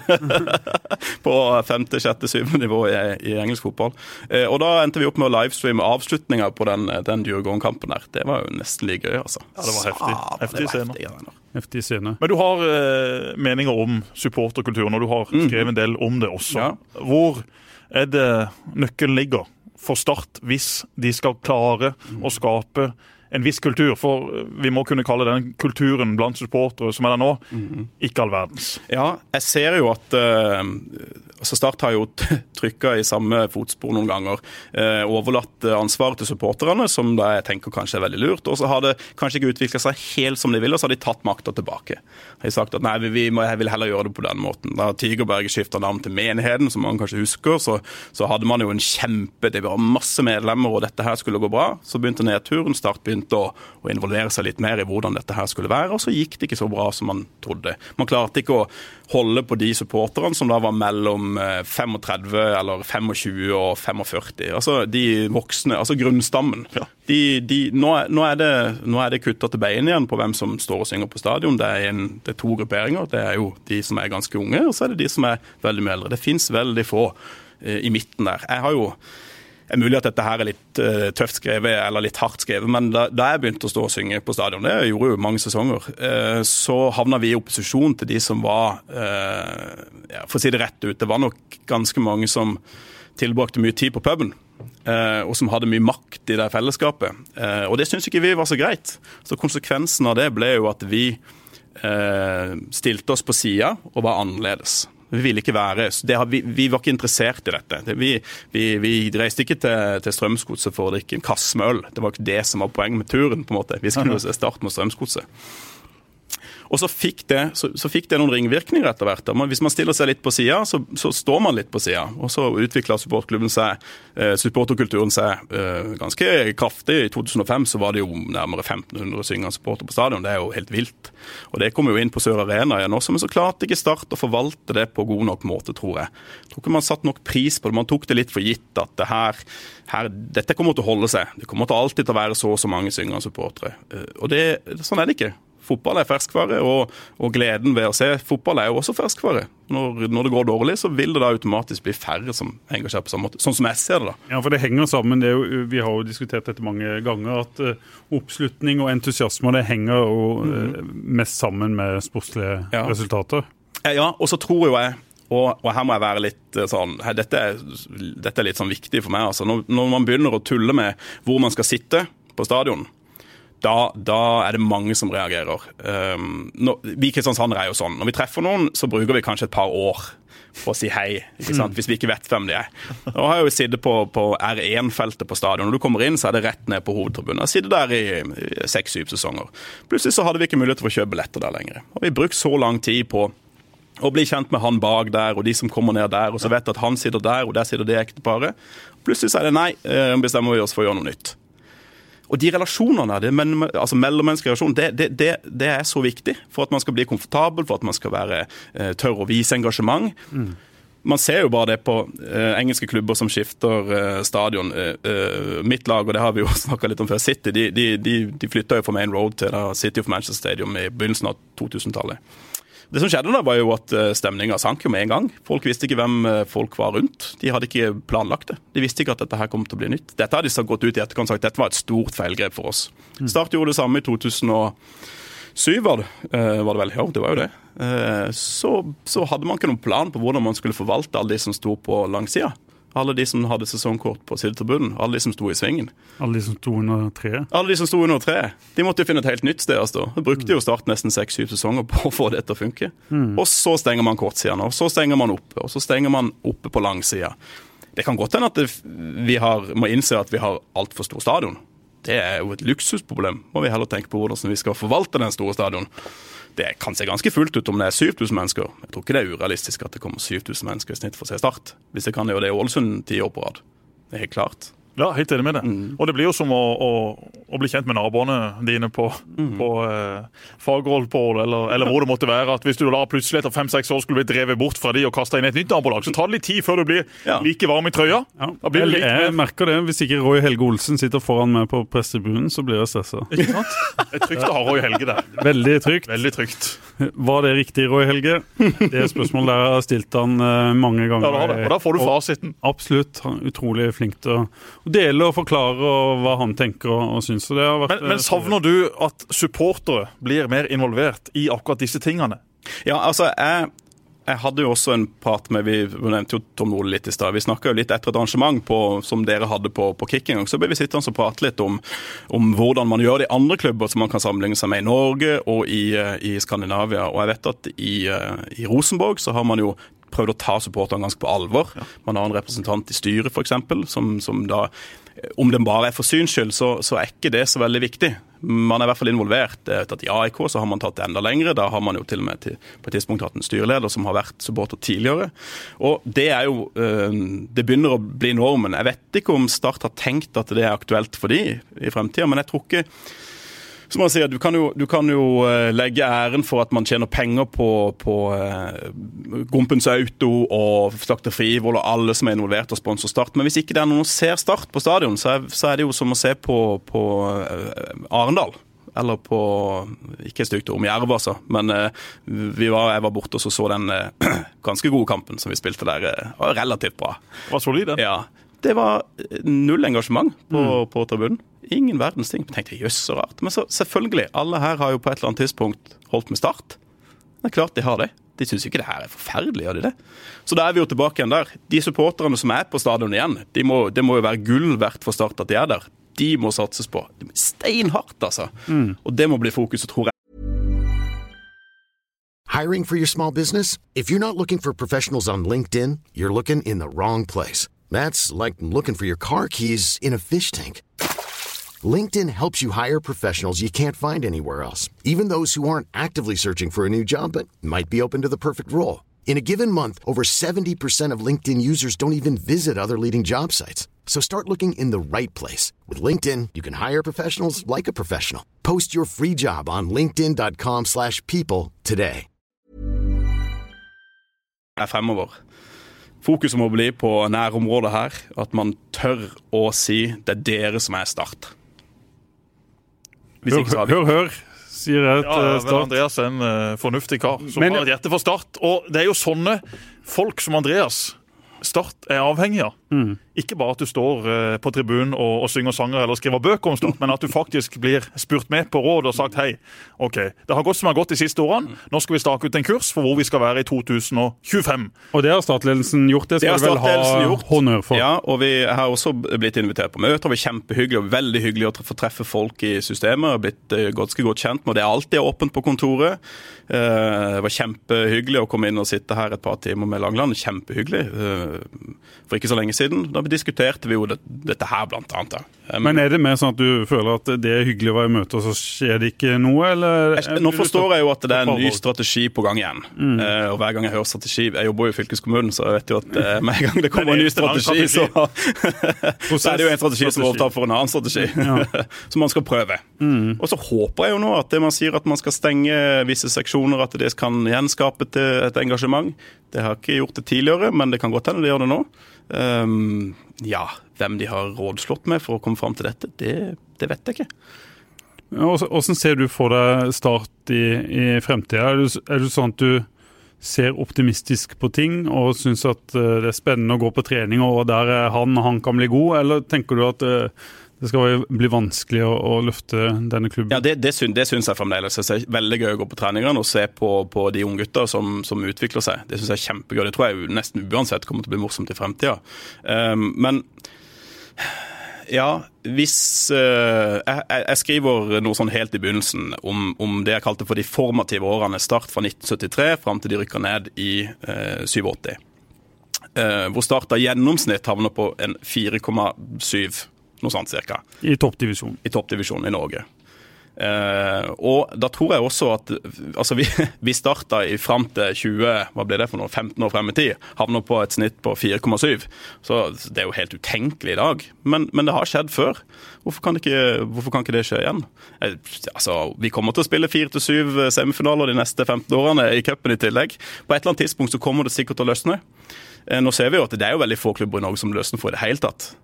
på 5., 6., 7. nivå i engelsk fotball. Og da endte vi opp med å livestreame avslutninger på den Djurgården-kampen der. Det var jo nesten like gøy, altså. Ja, det var heftig. Heftig scene. Men du har meninger om supporterkulturen, og du har skrevet en del om det også. Hvor det nøkkelen ligger for Start hvis de skal klare å skape en viss kultur, for vi må kunne kalle den kulturen blant supportere som der nå, ikke all verdens. Ja, jeg ser jo at Så Start har jo trykket i samme fotspor noen ganger, overlatt ansvaret til supporterne, som da jeg tenker kanskje er veldig lurt, og så har det kanskje ikke utviklet seg helt som de vil, og så har de tatt makta tilbake. De har sagt at nei, jeg vil heller gjøre det på den måten. Da Tigerberget skiftet navn til Menigheten, som man kanskje husker, så hadde man jo en det var masse medlemmer, og dette her skulle gå bra. Så begynte nedturen, Start begynte å involvere seg litt mer i hvordan dette her skulle være, og så gikk det ikke så bra som man trodde. Man klarte ikke å holde på de supporterne som da var mellom 35 eller 25 og 45. Altså de voksne, altså grunnstammen. Ja. Nå er det kuttet til bein igjen på hvem som står og synger på stadion. Det er to grupperinger. Det er jo de som er ganske unge, og så er det de som er veldig mye eldre. Det finnes veldig få i midten der. Det er mulig at dette her er litt tøft skrevet eller litt hardt skrevet, men da jeg begynte å stå og synge på stadion, det gjorde jo mange sesonger, så havna vi i opposisjon til de som var, for å si det rett ut, det var nok ganske mange som tilbrakte mye tid på puben, og som hadde mye makt i det fellesskapet. Og det synes ikke vi var så greit. Så konsekvensen av det ble jo at vi stilte oss på siden og var annerledes. Vi ville ikke være, vi var ikke interessert i dette. Vi reiste ikke til Strømsgodset for å drikke en kasse med øl. Det var ikke det som var poenget med turen, på en måte. Vi skulle starte med Strømsgodset. Og så fikk det noen ringvirkninger etter hvert. Hvis man stiller seg litt på siden, så står man litt på siden. Og så utviklet supporterkulturen seg ganske kraftig. I 2005 så var det jo nærmere 1500 syngende supporter på stadion. Det er jo helt vilt. Og det kom jo inn på Sør Arena igjen også, men så klarte ikke Start å forvalte det på god nok måte, tror jeg. Jeg tror ikke man satt nok pris på det. Man tok det litt for gitt at dette kommer til å holde seg. Det kommer til alltid til å være så mange syngende supportere. Og sånn er det ikke. Fotball er ferskvare, og gleden ved å se fotball er jo også ferskvare. Når det går dårlig, så vil det da automatisk bli færre som henger seg på samme måte. Sånn som jeg ser det da. Ja, for det henger sammen. Vi har jo diskutert dette mange ganger, at oppslutning og entusiasme, det henger jo mest sammen med sportslige resultater. Ja, og så tror jo jeg, og her må jeg være litt sånn, dette er litt sånn viktig for meg, altså. Når man begynner å tulle med hvor man skal sitte på stadion, da er det mange som reagerer. Vi i Kristiansand er jo sånn. Når vi treffer noen, så bruker vi kanskje et par år på å si hei, ikke sant? Hvis vi ikke vet hvem de er. Nå har jeg jo sittet på R1-feltet på stadion. Når du kommer inn, så er det rett ned på hovedtribunen. Jeg sitter der i 6-7 sesonger. Plutselig så hadde vi ikke mulighet til å kjøpe billetter der lenger. Og vi brukt så lang tid på å bli kjent med han bak der, og de som kommer ned der, og så vet at han sitter der, og der sitter det ekteparet. Plutselig så er det nei, bestemmer vi oss for å gjøre noe nytt. Og de relasjonene, altså mellommenneskelige relasjoner, det er så viktig for at man skal bli komfortabel, for at man skal være tørr å vise engasjement. Man ser jo bare det på engelske klubber som skifter stadion. Mitt lag, og det har vi jo snakket litt om før, City, de flyttet jo fra Main Road til City of Manchester Stadium i begynnelsen av 2000-tallet. Det som skjedde da var jo at stemningen sank jo med en gang. Folk visste ikke hvem folk var rundt. De hadde ikke planlagt det. De visste ikke at dette her kom til å bli nytt. Dette hadde de gått ut i etterkant og sagt dette var et stort feilgrep for oss. Start gjorde det samme i 2007 var det vel? Ja, det var jo det. Så hadde man ikke noen plan på hvordan man skulle forvalte alle de som sto på langsida. Alle de som hadde sesongkort på sidetribunen, alle de som sto i svingen. Alle de som sto under treet? Alle de som sto under treet. De måtte jo finne et helt nytt sted å stå. De brukte jo Start nesten 6-7 sesonger på å få det til å funke. Og så stenger man kortsiden, og så stenger man oppe, og så stenger man oppe på langsida. Det kan godt hende at vi må innse at vi har alt for stor stadion. Det er jo et luksusproblem. Må vi heller tenke på hvordan vi skal forvalte den store stadion. Det kan se ganske fullt ut om det er 7000 mennesker. Jeg tror ikke det er urealistisk at det kommer 7000 mennesker i snitt for å se Start. Hvis det kan gjøre det i Ålesund 10 år på rad. Det er helt klart. Ja, helt enig med det. Og det blir jo som å bli kjent med naboene dine på Fagerholt eller hvor det måtte være. At hvis du da plutselig etter 5-6 år skulle bli drevet bort fra de og kastet inn et nytt nabolag, så tar det litt tid før du blir like varm i trøya. Ja. Jeg merker det. Hvis ikke Roy Helge Olsen sitter foran meg på pressetribunen, så blir jeg stresset. Ikke sant? Det er trygt å ha Roy Helge der. Veldig trygt. Veldig trygt. Var det riktig, Roy Helge? Det er spørsmål der jeg har stilt han mange ganger. Ja, det. Og da får du fasiten. Absolutt. Han er utrolig flink til å dele og forklare hva han tenker og synes. Så det har vært, men savner du at supportere blir mer involvert i akkurat disse tingene? Ja, altså jeg hadde jo også en prat med, vi nevnte jo Tom Ole litt i sted, vi snakket jo litt etter et arrangement som dere hadde på Kick en gang, så ble vi sittende og prate litt om hvordan man gjør det i andre klubber som man kan sammenligne seg med i Norge og i Skandinavia, og jeg vet at i Rosenborg så har man jo prøvd å ta supporterne ganske på alvor. Ja. Man har en representant i styret for eksempel, som da, om den bare for syns skyld, så ikke det så veldig viktig. Man i hvert fall involvert. At i AIK så har man tatt det enda lengre, da har man jo til og med på et tidspunkt hatt en styreleder som har vært supporter tidligere. Og det jo, det begynner å bli normen. Jeg vet ikke om Start har tenkt at det aktuelt for de i fremtiden, men jeg tror ikke, som man sier, du kan jo legge æren for at man tjener penger på Gompens Auto og Slakter Frivoll og alle som involvert og sponser Start. Men hvis ikke det noen som ser Start på stadion, så det jo som å se på Arendal. Eller på, ikke stygt om Jerv altså, men jeg var borte og så den ganske gode kampen som vi spilte der. Var relativt bra. Var solid det? Ja. Det var null engasjement på tribunen. Ingen verdens ting. Jeg tenkte, jøss, så rart. Men så, selvfølgelig, alle her har jo på et eller annet tidspunkt holdt med Start. Det klart de har det. De synes ikke det her forferdelig, gjør de det? Så da vi jo tilbake igjen der. De supporterne som på stadion igjen, det må jo være gull verdt for Start at de der. De må satses på. Det er steinhardt, altså. Og det må bli fokuset, tror jeg. Hiring for your small business? If you're not looking for professionals on LinkedIn, you're looking in the wrong place. That's like looking for your car keys in a fish tank. LinkedIn helps you hire professionals you can't find anywhere else, even those who aren't actively searching for a new job but might be open to the perfect role. In a given month, over 70% of LinkedIn users don't even visit other leading job sites. So start looking in the right place. With LinkedIn, you can hire professionals like a professional. Post your free job on linkedin.com/people today. Fremover. Fokuset må bli på nærområdet her, at man tør å si det dere som Start. Hør, sier jeg til Start. Andreas en fornuftig kar som har et hjerte for Start, og det jo sånne folk som Andreas Start avhengig av. Ikke bare at du står på tribunen og synger sanger eller skriver bøker om Start, men at du faktisk blir spurt med på råd og sagt hei, ok, det har gått som det har gått de siste årene, nå skal vi stake ut en kurs for hvor vi skal være i 2025. Og det har startledelsen gjort, det skal du vel ha honnør for. Ja, og vi har også blitt invitert på møter, det var kjempehyggelig og veldig hyggelig å få treffe folk i systemet, og blitt ganske godt kjent med, det alltid åpent på kontoret. Det var kjempehyggelig å komme inn og sitte her et par timer med Langland, kjempehyggelig, for ikke så lenge siden. Da diskuterte vi jo dette her blant annet. Men det mer sånn at du føler at det hyggelig å være i møte, og så skjer det ikke noe, eller? Nå forstår jeg jo at det en ny strategi på gang igjen. Og hver gang jeg hører strategi, jeg jobber jo i fylkeskommunen, så jeg vet jo at med en gang det kommer en ny strategi, så det jo en strategi som overtar for en annen strategi, som man skal prøve. Og så håper jeg jo nå at det man sier at man skal stenge visse seksjoner, at det kan gjenskape til et engasjement. Det har ikke gjort det tidligere, men det kan godt hende det gjør det nå. Hvem de har rådslått med for å komme frem til dette, det vet jeg ikke. Hvordan ser du for deg Start i fremtiden? Er du sånn at du ser optimistisk på ting og synes at det spennende å gå på trening, og der han kan bli god, eller tenker du at det skal bli vanskelig å løfte denne klubben? Ja, det synes jeg fremdeles. Det er veldig gøy å gå på treningene og se på de unge gutter som utvikler seg. Det synes jeg er kjempegøy. Det tror jeg nesten uansett kommer til å bli morsomt i fremtiden. Men ja, hvis jeg skriver noe sånn helt i begynnelsen om det jeg kalte for de formative årene, Start fra 1973 frem til de rykker ned i 87. Hvor Start av gjennomsnitt havner på en 4,7, noe sånt cirka. I toppdivisjon. I toppdivisjon i Norge. Og da tror jeg også at altså vi startet frem til 15 år frem i tid, havner på et snitt på 4,7. Så det er jo helt utenkelig i dag. Men det har skjedd før. Hvorfor kan ikke det skje igjen? Vi kommer til å spille 4-7 semifinaler de neste 15 årene i cupen i tillegg. På et eller annet tidspunkt så kommer det sikkert til å løsne. Nå ser vi jo at det er jo veldig få klubber i Norge som løsner for i det hele tatt.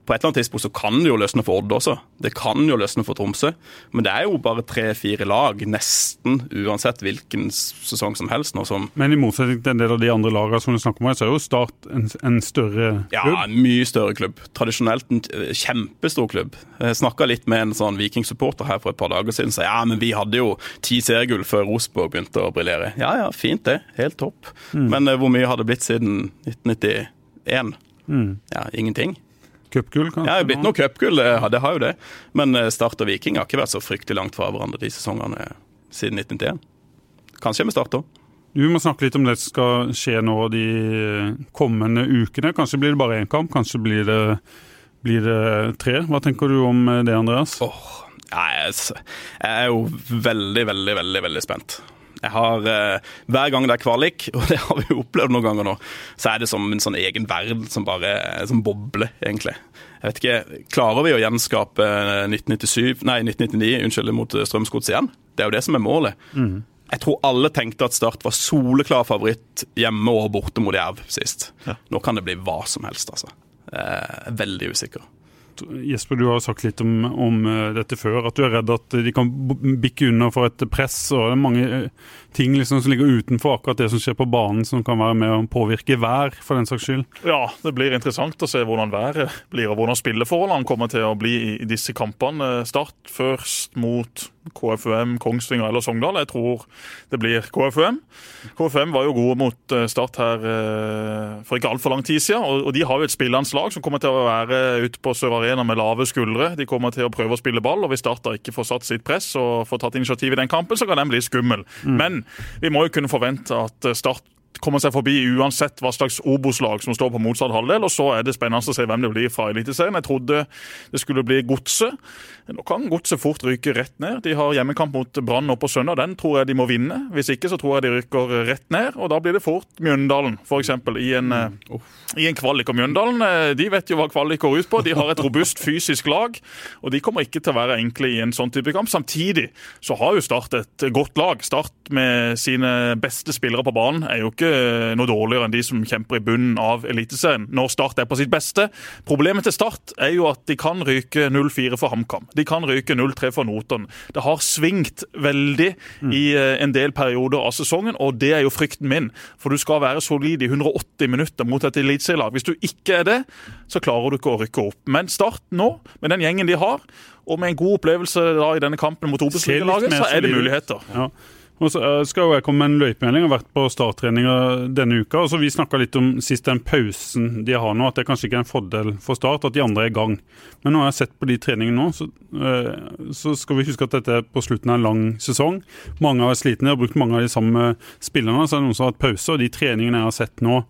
på et eller annet tidspunkt så kan det jo løsne for Odd også. Det kan jo løsne for Tromsø. Men det jo bare 3-4 lag, nesten uansett hvilken sesong som helst nå som... Men i motsetning til en del av de andre lagene som du snakker om, så jo Start en større klubb. Ja, en mye større klubb. Tradisjonelt en kjempestor klubb. Jeg snakket litt med en sånn Viking-supporter her for et par dager siden, så men vi hadde jo 10 seriegull før Rosenborg begynte å briljere. Ja, fint det. Helt topp. Men hvor mye har det blitt siden 1991? Ja, ingenting. Cupgull, kanskje? Ja, det har blitt noe cupgull, det har jo det. Men Start og Viking har ikke vært så fryktelig langt fra hverandre de sesongene siden 1991. Kanskje med Start også. Vi må snakke litt om det som skal skje nå de kommende ukene. Kanskje blir det bare en kamp, kanskje blir det 3. Hva tenker du om det, Andreas? Jeg jo veldig, veldig, veldig, veldig spent. Jeg har, hver gang det kvalik, og det har vi jo opplevd noen ganger nå, så det som en sånn egen verden som bare som bobler, egentlig. Jeg vet ikke, klarer vi å gjenskape 1999 mot Strømsgods igjen? Det jo det som målet. Jeg tror alle tenkte at Start var soleklar favoritt hjemme og borte mot Jerv sist. Ja. Nå kan det bli hva som helst, altså. Veldig usikker. Jesper, du har sagt litt om dette før, at du redd at de kan bikke under for et press, og det mange ting liksom som ligger utenfor akkurat det som skjer på banen, som kan være med å påvirke vær, for den saks skyld. Ja, det blir interessant å se hvordan været blir, og hvordan spilleforholdene kommer til å bli i disse kampene. Start først mot KFUM, Kongsvinger eller Sogndal. Jeg tror det blir KFUM. KFUM var jo gode mot Start her for ikke alt for lang tid siden, og de har jo et spilleanslag som kommer til å være ute på Sør Arena med lave skuldre. De kommer til å prøve å spille ball, og hvis Start da ikke får satt sitt press og får tatt initiativ i den kampen, så kan den bli skummel. Men vi må jo kunne forvente at Start kommer seg forbi uansett hva slags Obos-lag som står på motsatt halvdel, og så det spennende å se hvem det blir fra Eliteserien. Jeg trodde det skulle bli Godset. Nå kan Godset fort ryke rett ned. De har hjemmekamp mot Brann nå på søndag. Den tror jeg de må vinne. Hvis ikke så tror jeg de rykker rett ned, og da blir det fort Mjøndalen, for eksempel, i en kvalik. Og Mjøndalen, de vet jo hva kvalik går ut på. De har et robust fysisk lag, og de kommer ikke til å være enkle i en sånn type kamp. Samtidig så har jo Start et godt lag. Start med sine beste spillere på banen jo ikke noe dårligere enn de som kjemper i bunnen av Eliteserien når Start på sitt beste. Problemet til Start jo at de kan ryke 0-4 for HamKam. De kan ryke 0-3 for Notodden. Det har svingt veldig i en del perioder av sesongen, og det jo frykten min. For du skal være solid i 180 minutter mot et eliteserielag. Hvis du ikke det, så klarer du ikke å rykke opp. Men Start nå, med den gjengen de har, og med en god opplevelse da i denne kampen mot Obos-ligaget, så det muligheter. Ja. Og så skal jeg komme med en løypemelding. Jeg har vært på starttreninger denne uka, og så vi snakket litt om sist den pausen de har nå, at det kanskje ikke en fordel for Start, at de andre i gang. Men nå har jeg sett på de treningene nå, så skal vi huske at dette på slutten av en lang sesong. Mange har vært slitne, har brukt mange av de samme spillerne, så det noen som har hatt pause, og de treningene jeg har sett nå,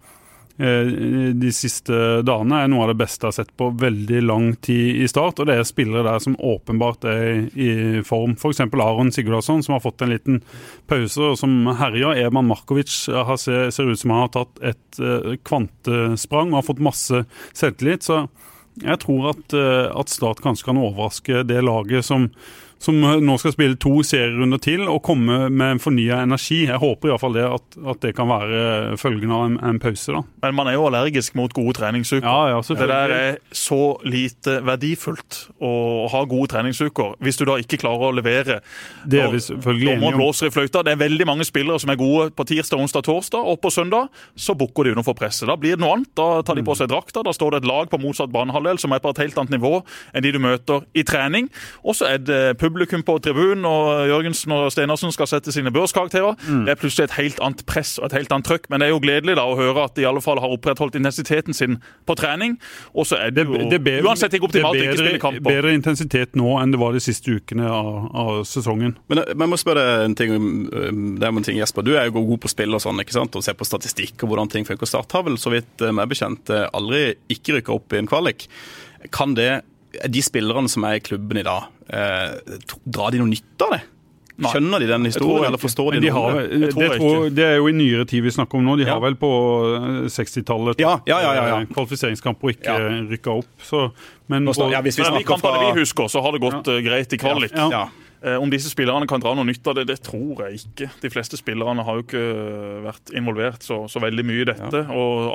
de siste dagene noe av det beste jeg har sett på veldig lang tid i Start, og det spillere der som åpenbart i form. For eksempel Aron Sigurdarsson, som har fått en liten pause, og som herjer. Eman Markovic ser ut som han har tatt et kvantesprang og har fått masse selvtillit, så jeg tror at Start kanskje kan overraske det laget som nå skal spille 2 serierunder til og komme med en fornyet energi. Jeg håper i hvert fall det at det kan være følgen av en pause da. Men man jo allergisk mot gode treningsuker. Ja, det der så lite verdifullt å ha gode treningsuker, hvis du da ikke klarer å levere. Det vi selvfølgelig enige om. Blåser i fløyta. Det veldig mange spillere som gode på tirsdag, onsdag, torsdag, og på søndag så bukker de under for presset. Da blir det noe annet. Da tar de på seg drakta. Da står det et lag på motsatt banehalvdel som på et helt annet nivå enn de du møter i trening. Og så det publikum på tribunen, og Jørgensen og Stenersen skal sette sine børskarakterer. Det plutselig et helt annet press og et helt annet trykk, men det jo gledelig da å høre at de i alle fall har opprettholdt intensiteten sin på trening, og så det jo uansett ikke optimalt å ikke spille kamper. Bedre intensitet nå enn det var de siste ukene av sesongen. Men jeg må spørre deg en ting, det en ting, Jesper. Du jo god på spill og sånn, ikke sant? Og se på statistikk og hvordan ting funker. Start har vel, så vidt meg bekjent, aldri ikke rykket opp i en kvalik. Kan de spillerne som i klubben i dag, drar de noe nytt av det? Skjønner de den historien, eller forstår de noe? Det jo i nyere tid vi snakker om nå. De har vel på 60-tallet kvalifiseringskamper og ikke rykket opp. Så, men hvis vi snakker fra vi husker, så har det gått greit i kvalik. Om disse spillerne kan dra noe nytt av det tror jeg ikke. De fleste spillerne har jo ikke vært involvert så veldig mye i dette, og alt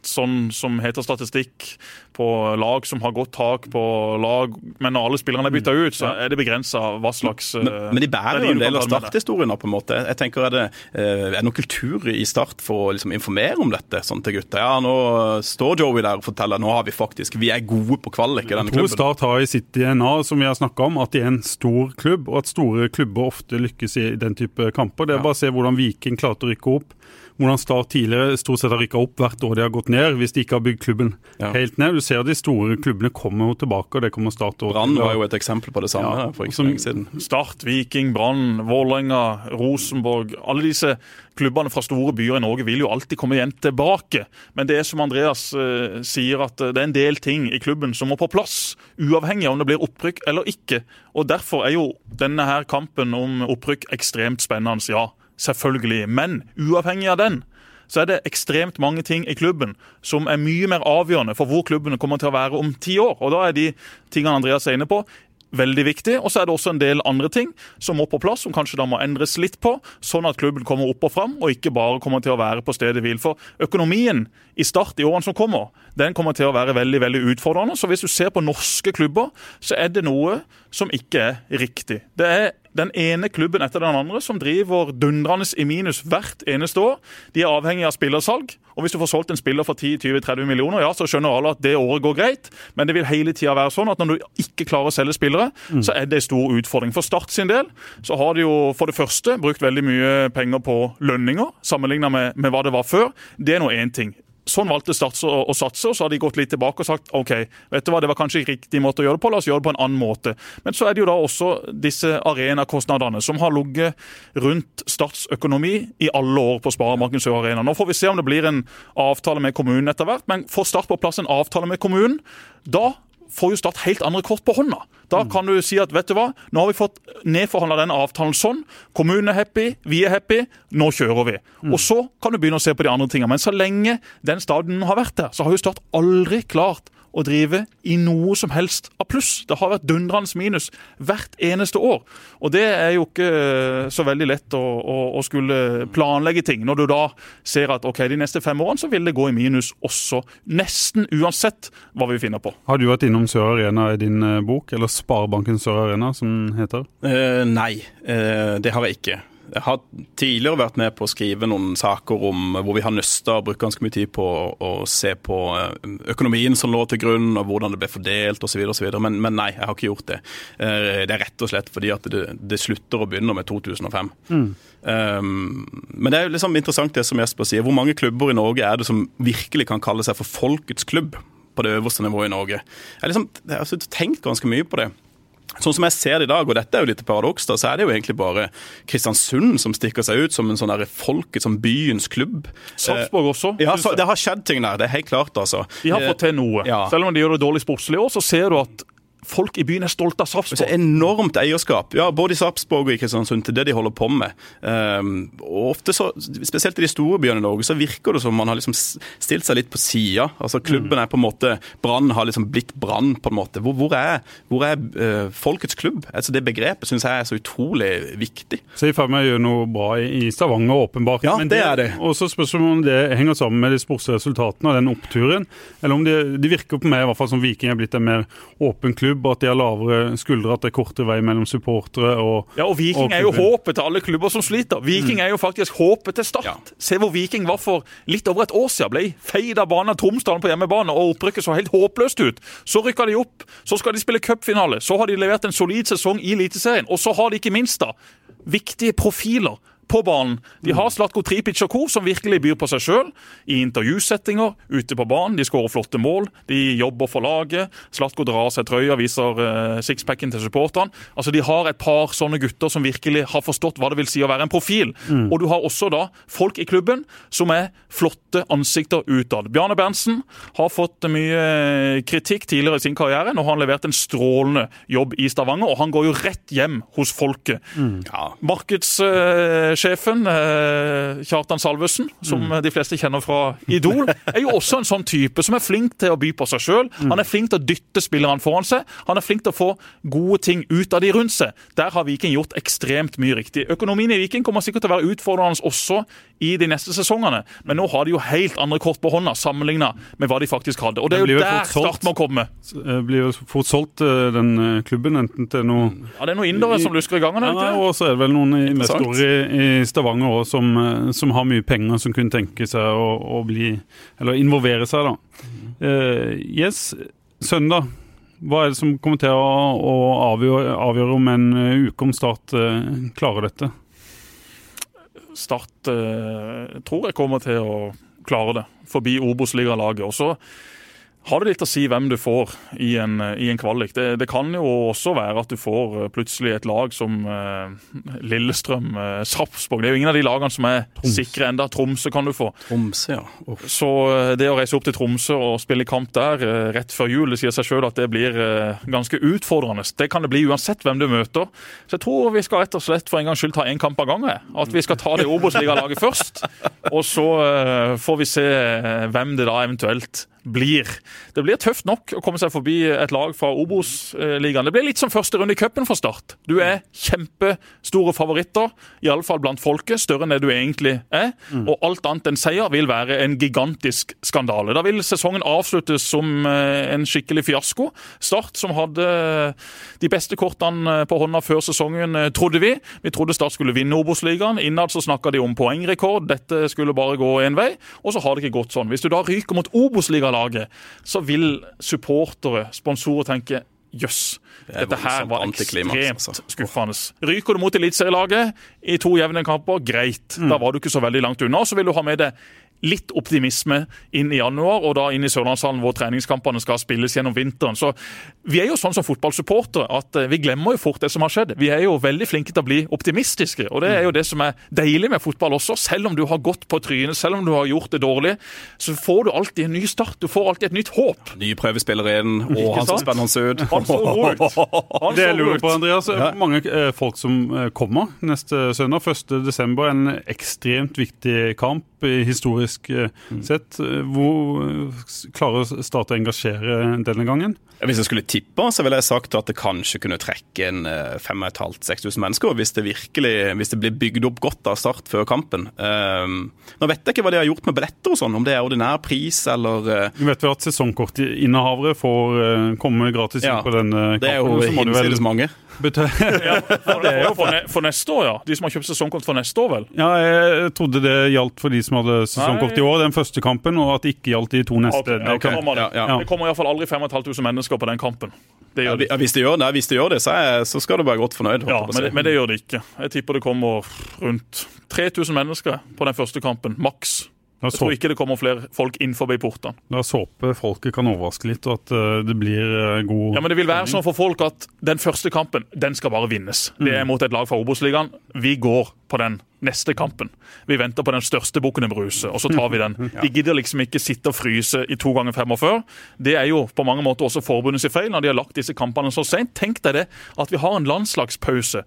sånn som heter statistikk på lag som har gått tak på lag, men når alle spillerne byttet ut, så det begrenset hva slags... Men de bærer jo en del av starthistorien på en måte. Jeg tenker, er noen kultur i Start for å liksom informere om dette, sånn til gutter? Ja, nå står Joey der og forteller, nå har vi er gode på kvalik i denne klubben. Jeg tror Start har i sitt DNA, som vi har snakket om, at de er en stor klubb, og at store klubber ofte lykkes i den type kamper. Det er bare å se hvordan Viking klarte å rykke opp, hvordan Start tidligere stort sett har rykket opp hvert år de har gått ned, hvis de ikke har bygd klubben helt ned. Du ser at de store klubbene kommer jo tilbake, og det kommer Start til. Brann var jo et eksempel på det samme for ikke så lenge siden. Start, Viking, Brann, Vålerenga, Rosenborg, alle disse klubbene fra store byer i Norge vil jo alltid komme igjen tilbake. Men det er som Andreas sier, at det er en del ting i klubben som må på plass, uavhengig av om det blir opprykk eller ikke. Og derfor er jo denne her kampen om opprykk ekstremt spennende, ja. Selvfølgelig, men uavhengig av den, så er det ekstremt mange ting i klubben som er mye mer avgjørende for hvor klubbene kommer til å være om 10 år. Og da er de tingene Andreas er inne på veldig viktig, og så er det også en del andre ting som må på plass, som kanskje da må endres litt på, sånn at klubben kommer opp og frem, og ikke bare kommer til å være på stedet hvil. For økonomien i Start i årene som kommer, den kommer til å være veldig, veldig utfordrende. Så hvis du ser på norske klubber, så er det noe som ikke er riktig. Det er den ene klubben etter den andre som driver dundrende i minus hvert eneste år. De er avhengig av spillersalg, og hvis du får solgt en spiller for 10, 20, 30 millioner, ja, så skjønner alle at det året går greit, men det vil hele tiden være sånn at når du ikke klarer å selge spillere, så er det en stor utfordring. For Start sin del, så har de jo for det første brukt veldig mye penger på lønninger, sammenlignet med hva det var før. Det er nå en ting. Sånn valgte Start å satse, og så har de gått litt tilbake og sagt, ok, vet du hva, det var kanskje ikke riktig måte å gjøre det på, la oss gjøre det på en annen måte. Men så er det jo da også disse arenakostnadene som har ligget rundt Starts økonomi i alle år på Sparebanken Sør Arena. Nå får vi se om det blir en avtale med kommunen etter hvert, men får Start på plass en avtale med kommunen, da får jo Start helt andre kort på hånda. Da kan du si at, vet du hva, nå har vi fått nedforhandlet denne avtalen sånn, kommunen er happy, vi er happy, nå kjører vi. Og så kan du begynne å se på de andre tingene. Men så lenge den staden har vært der, så har jo Start aldri klart å drive i noe som helst av pluss. Det har vært dundrende minus hvert eneste år. Og det er jo ikke så veldig lett å skulle planlegge ting, når du da ser at ok, de neste 5 årene så vil det gå i minus også, nesten uansett hva vi finner på. Har du vært innom Sør Arena i din bok, eller Sparebanken Sør Arena, som den heter? Nei, det har jeg ikke. Jeg har tidligere vært med på å skrive noen saker om hvor vi har nøstet og brukt ganske mye tid på å se på økonomien som lå til grunn, og hvordan det ble fordelt og så videre, men nei, jeg har ikke gjort det. Det er rett og slett fordi at det slutter å begynne med 2005. Men det er jo liksom interessant det som Jesper sier. Hvor mange klubber i Norge er det som virkelig kan kalle seg for folkets klubb på det øverste nivået i Norge? Jeg har tenkt ganske mye på det. Sånn som jeg ser det i dag, og dette er jo litt paradoks da, så er det jo egentlig bare Kristiansund som stikker seg ut som en sånn der folket, som byens klubb. Sarpsborg også. Ja, det har skjedd ting der, det er helt klart altså. De har fått til noe. Ja. Selv om de gjør det dårlig sportslig år, så ser du at folk i byen er stolte av Sarpsborg. Det er enormt eierskap, ja, både i Sarpsborg og i Kristiansund, til det de holder på med. Og ofte så, spesielt i de store byene i Norge, så virker det som man har liksom stilt seg litt på siden. Altså klubben er på en måte, Brann har liksom blitt Brann på en måte. Hvor er folkets klubb? Altså det begrepet synes jeg er så utrolig viktig. Så i ferd med å gjøre noe bra i Stavanger, åpenbart. Ja, men det er det. Og så spørsmålet om det henger sammen med de sportslige resultatene og den oppturen, eller om det virker på meg i hvert fall som Viking er blitt en mer åpen klubb, at de har lavere skuldre, at det er kortere vei mellom supportere. Og Viking er jo håpet til alle klubber som sliter. Viking er jo faktisk håpet til Start. Ja. Se hvor Viking var for litt over et år siden. Ble feid av banen av Tromsdalen på hjemmebane, og opprykket så helt håpløst ut. Så rykker de opp, så skal de spille cupfinale, så har de levert en solid sesong i Eliteserien, og så har de ikke minst da viktige profiler på banen. De har Zlatko Tripic og co, som virkelig byr på seg selv, i intervjusettinger, ute på banen. De skårer flotte mål, de jobber for laget. Zlatko drar seg trøya, viser sixpacken til supporterne. Altså, de har et par sånne gutter som virkelig har forstått hva det vil si å være en profil. Og du har også da folk i klubben som er flotte ansikter utad. Bjarne Berntsen har fått mye kritikk tidligere i sin karriere. Nå har han levert en strålende jobb i Stavanger, og han går jo rett hjem hos folket. Ja. sjefen, Kjartan Salvesen, som de fleste kjenner fra Idol, jo også en sånn type som flink til å by på seg selv. Han flink til å dytte spillerne foran seg. Han flink til å få gode ting ut av de rundt seg. Der har Viking gjort ekstremt mye riktig. Økonomien i Viking kommer sikkert til å være utfordrende også i de neste sesongene, men nå har de jo helt andre kort på hånda sammenlignet med hva de faktisk hadde. Og det jo der Start må komme. Det blir jo fort solgt den klubben, enten til noe... Ja, det noen indere som lusker i gangen, er det ikke det? Og så det vel noen investorer i Stavanger også, som har mye penger, som kunne tenke seg å bli, eller involvere seg da. Yes, søndag. Hva det som kommer til å avgjøre om en uke om Start klarer dette? Start tror jeg kommer til å klare det, forbi Obos-liga-laget. Og så har det litt å si hvem du får i en kvalik. Det kan jo også være at du får plutselig et lag som Lillestrøm, Sarpsborg. Det jo ingen av de lagene som sikre enda. Tromsø kan du få. Tromsø, ja. Så det å reise opp til Tromsø og spille kamp der rett før jul, det sier seg selv at det blir ganske utfordrende. Det kan det bli uansett hvem du møter. Så jeg tror vi skal rett og slett for en gang skyld ta en kamp av gangen. At vi skal ta det Obos-liga-laget først, og så får vi se hvem det da eventuelt blir. Det blir tøft nok å komme seg forbi et lag fra Obos-ligaen. Det blir litt som første runde i cupen for Start. Du kjempestore favoritter, i alle fall blant folket, større enn det du egentlig og alt annet enn seier vil være en gigantisk skandale. Da vil sesongen avsluttes som en skikkelig fiasko. Start som hadde de beste kortene på hånda før sesongen, trodde vi. Vi trodde Start skulle vinne Obos-ligaen. Innad så snakket de om poengrekord. Dette skulle bare gå en vei, og så har det ikke gått sånn. Hvis du da ryker mot Obos-ligaen, så vil supportere, sponsorer tenke, jøss, dette her var ekstremt skuffende. Ryker du mot elitserielaget i 2 jevne kamper, greit. Da var du ikke så veldig langt unna, så vil du ha med det litt optimisme inn i januar, og da inn i Sørlandshallen hvor treningskampene skal spilles gjennom vinteren. Så vi jo sånn som fotballsupportere at vi glemmer jo fort det som har skjedd. Vi jo veldig flinke til å bli optimistiske, og det jo det som deilig med fotball også. Selv om du har gått på trynet, selv om du har gjort det dårlig, så får du alltid en ny start. Du får alltid et nytt håp. Nye prøvespillere inn, og han så spennende ut. Han så god ut. Det jeg lurer på, Andreas, mange folk som kommer neste søndag, 1. desember, en ekstremt viktig kamp i historisk sett. Hvor klarer Start å engasjere denne gangen? Hvis jeg skulle tippe, så ville jeg sagt at det kanskje kunne trekke en 5.500–6.000 mennesker, hvis det blir bygd opp godt av Start før kampen. Nå vet jeg ikke hva de har gjort med billetter og sånn, om det ordinær pris eller... Vi vet jo at sesongkortinnehavere får komme gratis inn på denne kampen. Det jo hinsides mange. For neste år, ja. De som har kjøpt sesongkort for neste år, vel? Ja, jeg trodde det gjaldt for de som hadde sesongkort i år, den første kampen, og at det ikke gjaldt de 2 neste. Det kommer i hvert fall aldri 5.500 mennesker på den kampen. Hvis de gjør det, så skal du være godt fornøyd. Ja, men det gjør det ikke. Jeg tipper det kommer rundt 3000 mennesker på den første kampen, maks. Jeg tror ikke det kommer flere folk inn forbi portene. La oss håpe folket kan overraske litt, og at det blir god... Ja, men det vil være sånn for folk at den første kampen, den skal bare vinnes. Det mot et lag fra Obos-ligaen. Vi går på den neste kampen. Vi venter på den største bukken i bruset, og så tar vi den. De gidder liksom ikke sitte og fryse i 2 ganger 45. Det jo på mange måter også forbundet sin feil når de har lagt disse kampene så sent. Tenk deg det, at vi har en landslagspause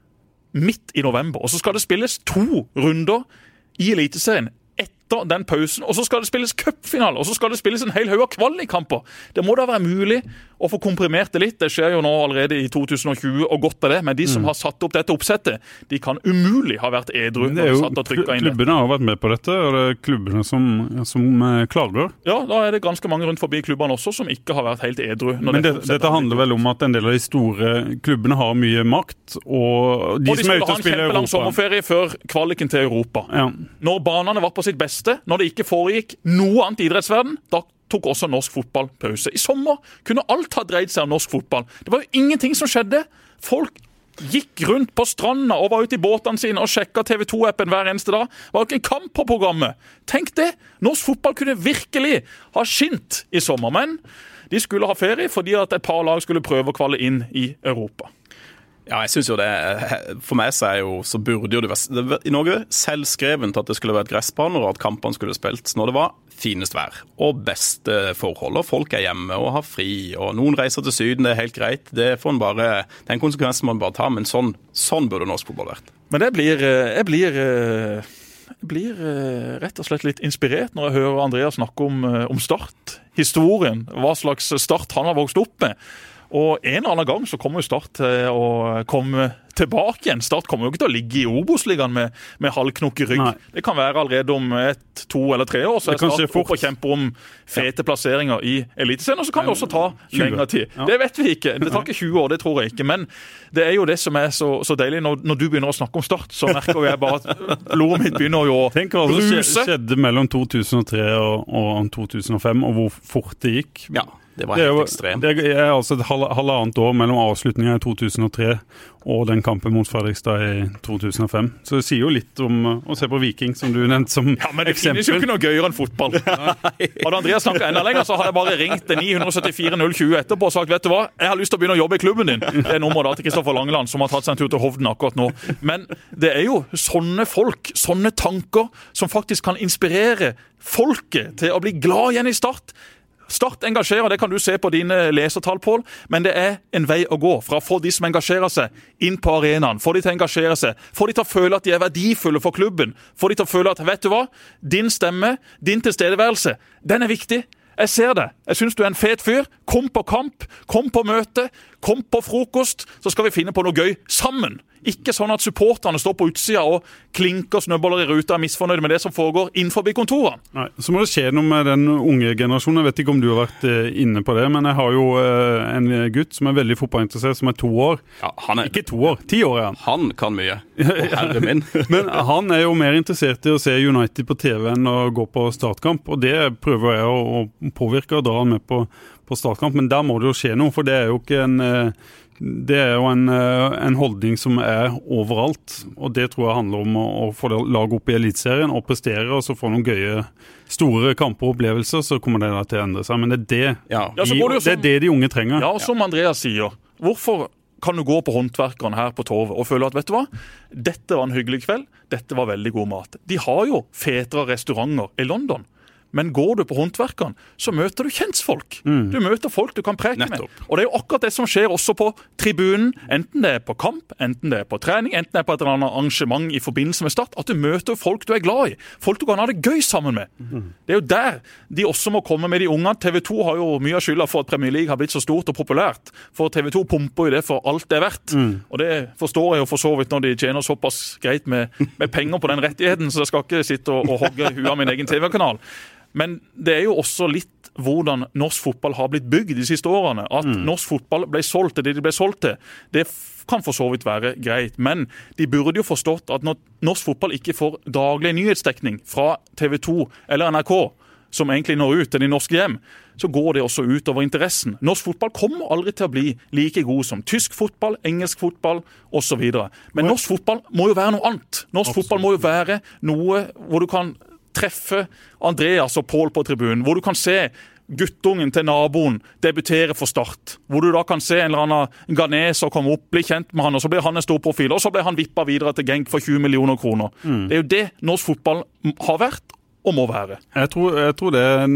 midt i november, og så skal det spilles 2 runder i Eliteserien etter den pausen, og så skal det spilles cupfinale, og så skal det spilles en hel haug av kvalikkamper. Det må da være mulig å få komprimert det litt. Det skjer jo nå allerede i 2020 og godt av det, men de som har satt opp dette oppsettet, de kan umulig ha vært edru når de satt og trykket inn det. Klubbene har vært med på dette, og det klubbene som klager. Ja, da det ganske mange rundt forbi klubbene også som ikke har vært helt edru. Men dette handler vel om at en del av de store klubbene har mye makt, og de som ute og spiller Europa. Og de skulle ha en kjempelang sommerferie før kvaliken til Europa. Ja. Når banene var på sitt beste, når det ikke foregikk noe annet i idrettsverden, da tok også norsk fotball pause. I sommer kunne alt ha dreid seg om norsk fotball. Det var jo ingenting som skjedde. Folk gikk rundt på stranda og var ute i båtene sine og sjekket TV2-appen hver eneste dag. Det var jo ikke en kamp på programmet. Tenk det! Norsk fotball kunne virkelig ha skint i sommer, men de skulle ha ferie fordi at et par lag skulle prøve å kvalle inn i Europa. Ja, jeg synes jo det, for meg så burde jo det være i Norge selvskrevent at det skulle vært gressbaner og at kampene skulle spilles når det var finest vær og beste forhold, og folk hjemme og har fri, og noen reiser til Syden, det helt greit. Det får en bare, den konsekvensen må en bare ta, men sånn burde norsk fotball vært. Men jeg blir rett og slett litt inspirert når jeg hører Andreas snakke om Start, historien, hva slags Start han har vokst opp med. Og en eller annen gang så kommer jo Start til å komme tilbake igjen. Start kommer jo ikke til å ligge i Obos-ligaen med halvknokk i rygg. Nei. Det kan være allerede om 1, 2 eller 3 år, så Start opp og kjemper om fete plasseringer i Eliteserien, og så kan det også ta lengre tid. Ja. Det vet vi ikke. Det tar ikke 20 år, det tror jeg ikke. Men det er jo det som er så deilig. Når du begynner å snakke om Start, så merker jeg bare at blodet mitt begynner jo å Tenk hva det skjedde mellom 2003 og 2005, og hvor fort det gikk. Ja. Det var helt ekstremt. Det er altså et halvannet år mellom avslutningen i 2003 og den kampen mot Fredrikstad i 2005. Så det sier jo litt om å se på Viking, som du nevnte som eksempel. Ja, men det finnes jo ikke noe gøyere enn fotball. Hadde Andreas snakket enda lenger, så hadde jeg bare ringt 974-020 etterpå og sagt, vet du hva, jeg har lyst til å begynne å jobbe i klubben din. Det er nummeret til Kristoffer Langeland, som har tatt seg en tur til Hovden akkurat nå. Men det er jo sånne folk, sånne tanker, som faktisk kan inspirere folket til å bli glad igjen i Start. Start engasjerer, det kan du se på dine lesertall, Pål, men det er en vei å gå fra å få de som engasjerer seg inn på arenaen, få de til å engasjere seg, få de til å føle at de er verdifulle for klubben, få de til å føle at, vet du hva, din stemme, din tilstedeværelse, den er viktig. Jeg ser det. Jeg synes du er en fet fyr. Kom på kamp, kom på møte, kom på frokost, så skal vi finne på noe gøy sammen. Ikke sånn at supporterne står på utsida og klinker snøballer i ruta og er misfornøyde med det som foregår innenfor kontorene. Nei, så må det skje noe med den unge generasjonen. Jeg vet ikke om du har vært inne på det, men jeg har jo en gutt som er veldig fotballinteressert, som er 2 år. Ja, han er... Ikke 2 år, 10 år er han. Han kan mye. Herre min. Men han er jo mer interessert i å se United på TV enn å gå på startkamp, og det prøver jeg å påvirke og dra han med på startkamp, men der må det jo skje noe, for det er jo ikke en holdning som er overalt, og det tror jeg handler om å få lag opp i elitserien og prestere, og så få noen gøye store kamper og opplevelser, så kommer det til å endre seg. Men det er det de unge trenger. Ja, som Andreas sier, hvorfor kan du gå på håndverkeren her på Torvet og føle at, vet du hva, dette var en hyggelig kveld, dette var veldig god mat. De har jo fetere restauranter i London. Men går du på håndverkeren, så møter du kjentfolk. Du møter folk du kan preke med. Og det er jo akkurat det som skjer også på tribunen, enten det er på kamp, enten det er på trening, enten det er på et eller annet arrangement i forbindelse med Start, at du møter folk du er glad i, folk du kan ha det gøy sammen med. Det er jo der de også må komme med de ungene. TV 2 har jo mye av skylda for at Premier League har blitt så stort og populært, for TV 2 pumper jo det for alt det er verdt. Og det forstår jeg jo for så vidt når de tjener såpass greit med penger på den rettigheten, så jeg skal ikke sitte og hogge huet av min egen TV-kanal. Men det er jo også litt hvordan norsk fotball har blitt bygd de siste årene. At norsk fotball ble solgt til det de ble solgt til, det kan for så vidt være greit. Men de burde jo forstått at når norsk fotball ikke får daglig nyhetsdekning fra TV 2 eller NRK, som egentlig når ut til de norske hjem, så går det også ut over interessen. Norsk fotball kommer aldri til å bli like god som tysk fotball, engelsk fotball og så videre. Men norsk fotball må jo være noe annet. Norsk fotball må jo være noe hvor du kan treffe Andreas og Pål på tribunen, hvor du kan se guttungen til naboen debutere for Start, hvor du da kan se en eller annen ghaneser komme opp, bli kjent med han, og så blir han en stor profil, og så blir han vippet videre til Genk for 20 millioner kroner. Det er jo det norsk fotball har vært og må være. Jeg tror det er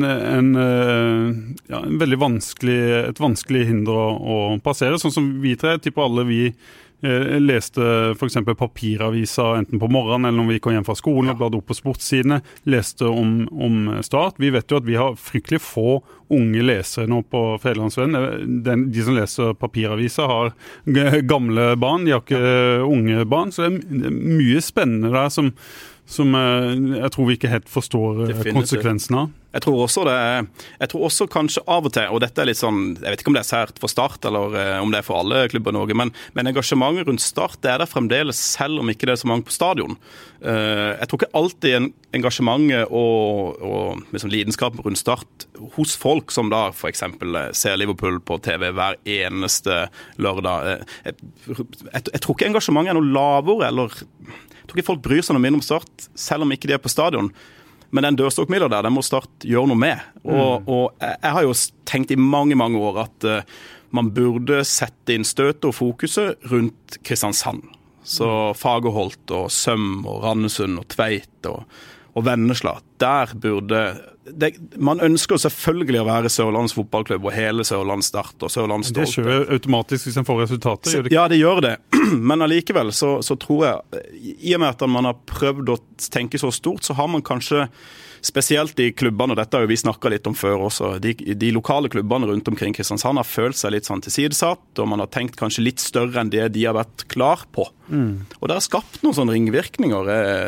en veldig vanskelig hinder å passere, sånn som vi tre, tipper alle vi leste for eksempel papiraviser enten på morgenen eller når vi kom hjem fra skolen og bladde opp på sportssidene, leste om Start. Vi vet jo at vi har fryktelig få unge lesere nå på Fædrelandsvennen. De som leser papiraviser har gamle barn, de har ikke unge barn, så det er mye spennende der som jeg tror vi ikke helt forstår konsekvensene av. Jeg tror også kanskje av og til, og dette er litt sånn, jeg vet ikke om det er sært for Start, eller om det er for alle klubber i Norge, men engasjementet rundt Start, det er der fremdeles, selv om ikke det er så mange på stadion. Jeg tror ikke alltid engasjementet og liksom lidenskapen rundt Start hos folk som da for eksempel ser Liverpool på TV hver eneste lørdag. Jeg tror ikke engasjementet er noe lavere, eller jeg tror ikke folk bryr seg noe mindre om Start, selv om ikke de er på stadion. Men den dørstokkmidler der, den må Start gjøre noe med. Og jeg har jo tenkt i mange, mange år at man burde sette inn støtet og fokuset rundt Kristiansand. Så Fagerholt og Søm og Randesund og Tveit og Vennesla, der burde man ønsker selvfølgelig å være Sørlandets fotballklubb og hele Sørlands Start og Sørlands stolte. Det skjer automatisk hvis en får resultater, gjør det ikke? Ja, det gjør det. Men allikevel så tror jeg, i og med at man har prøvd å tenke så stort, så har man kanskje spesielt i klubbene, og dette har jo vi snakket litt om før også, de lokale klubbene rundt omkring Kristiansand har følt seg litt sånn tilsidesatt, og man har tenkt kanskje litt større enn det de har vært klar på. Og det har skapt noen sånne ringvirkninger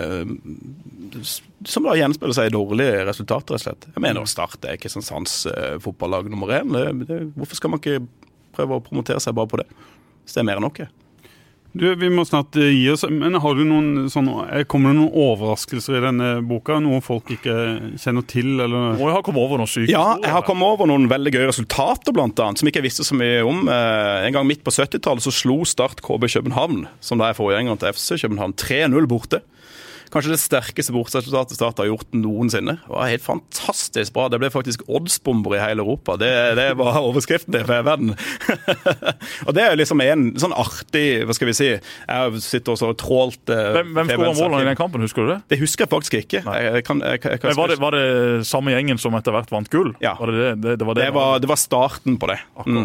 som da gjenspiller seg i dårlige resultater, rett og slett. Jeg mener å starte Kristiansands fotballag nummer 1. Hvorfor skal man ikke prøve å promotere seg bare på det? Så det er mer enn noe. Vi må snart gi oss, men har du kommer det noen overraskelser i denne boka? Noe folk ikke kjenner til? Eller? Og jeg har kommet over noen syke. Ja, jeg har kommet over noen veldig gøye resultater blant annet, som ikke jeg visste så mye om. En gang midt på 70-tallet så slo Start KB København, som da er forgjengeren til FC København, 3-0 borte. Kanskje det sterkeste bortresultatet Start har gjort noensinne. Det var helt fantastisk bra. Det ble faktisk oddsbomber i hele Europa. Det var overskriften for verden. Og det er liksom en sånn artig, hva skal vi si, jeg sitter også og trålt... Hvem skåret målene i den kampen, husker du det? Det husker jeg faktisk ikke. Var det samme gjengen som etter hvert vant gull? Ja, det var starten på det.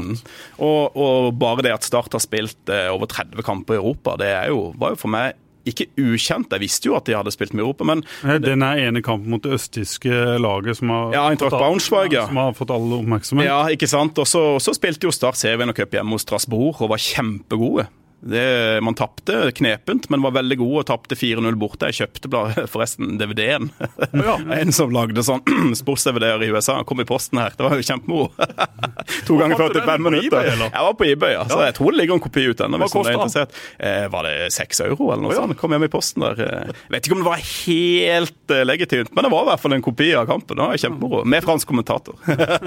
Og bare det at Start har spilt over 30 kamper i Europa, var jo for meg ikke ukjent. Jeg visste jo at de hadde spilt med Europa, men... Den ene kampen mot det østtyske laget som har, Eintracht Braunschweig, som har fått all oppmerksomhet. Ja, ikke sant? Og så spilte jo Start serievinnercup hjemme hos Strasbourg og var kjempegode. Man tappte knepent, men var veldig gode og tappte 4-0 borte. Jeg kjøpte forresten DVD-en. En som lagde sånn sports-DVD-er i USA. Han kom i posten her. Det var jo kjempemoro. 2 ganger 45 minutter. Jeg var på eBay, ja. Så jeg tror det ligger en kopi ut ennå. Hva kostet den? Var det 6 euro eller noe sånt? Kom hjem i posten der. Jeg vet ikke om det var helt legitimt, men det var i hvert fall en kopi av kampen. Det var kjempemoro. Med fransk kommentator.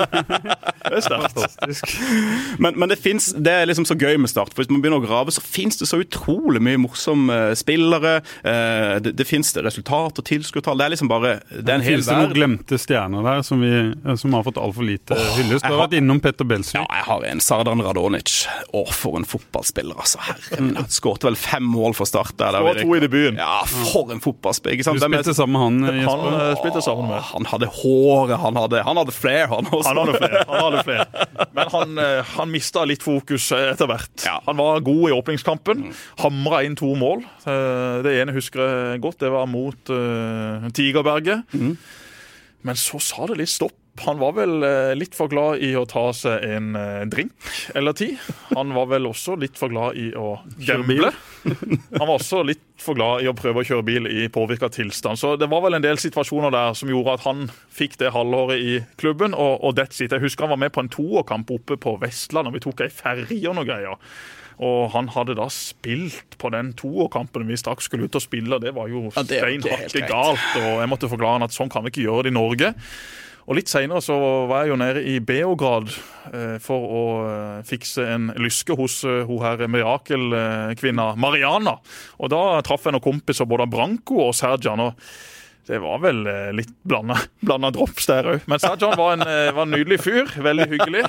Det er fantastisk. Men det er liksom så gøy med Start, for hvis man begynner å grave, så finnes det så utrolig mye morsomme spillere. Det finnes det resultat og tilskuddstall. Det er liksom bare... Det er en hel verden. Finnes det noen glemte stjerner der som har fått alt for lite hyllest? Du har vært innom Petter Belsvik. Ja, jeg har en Sardan Radonic. For en fotballspiller, altså. Herre, skårte vel 5 mål for Start. Skåret 2 i debuten. Ja, for en fotballspiller. Du spilte sammen med han, Jesper? Han spilte sammen med. Han hadde håret, han hadde flere, han også. Han hadde flere. Men han mistet litt fokus etter hvert. Ja. Han var god i åpningskampen, hamret inn 2 mål. Det ene husker jeg godt, det var mot Tigerberget. Men så sa det litt stopp. Han var vel litt for glad i å ta seg en drink eller 10. Han var vel også litt for glad i å gamble. Han var også litt for glad i å prøve å kjøre bil i påvirket tilstand. Så det var vel en del situasjoner der som gjorde at han fikk det halvåret i klubben, og that's it. Jeg husker han var med på en 2-kamp oppe på Vestland, og vi tok en ferie og noe greier. Og han hadde da spilt på den 2-kampen vi straks skulle ut og spille, og det var jo steinhakke galt, og jeg måtte forklare han at sånn kan vi ikke gjøre det i Norge. Og litt senere så var jeg jo nede i Beograd for å fikse en lyske hos hun her mirakelkvinna Mariana. Og da traff jeg noen kompiser, både Branko og Serjan, og det var vel litt blandet drops der også. Men Serjan var en nydelig fyr, veldig hyggelig.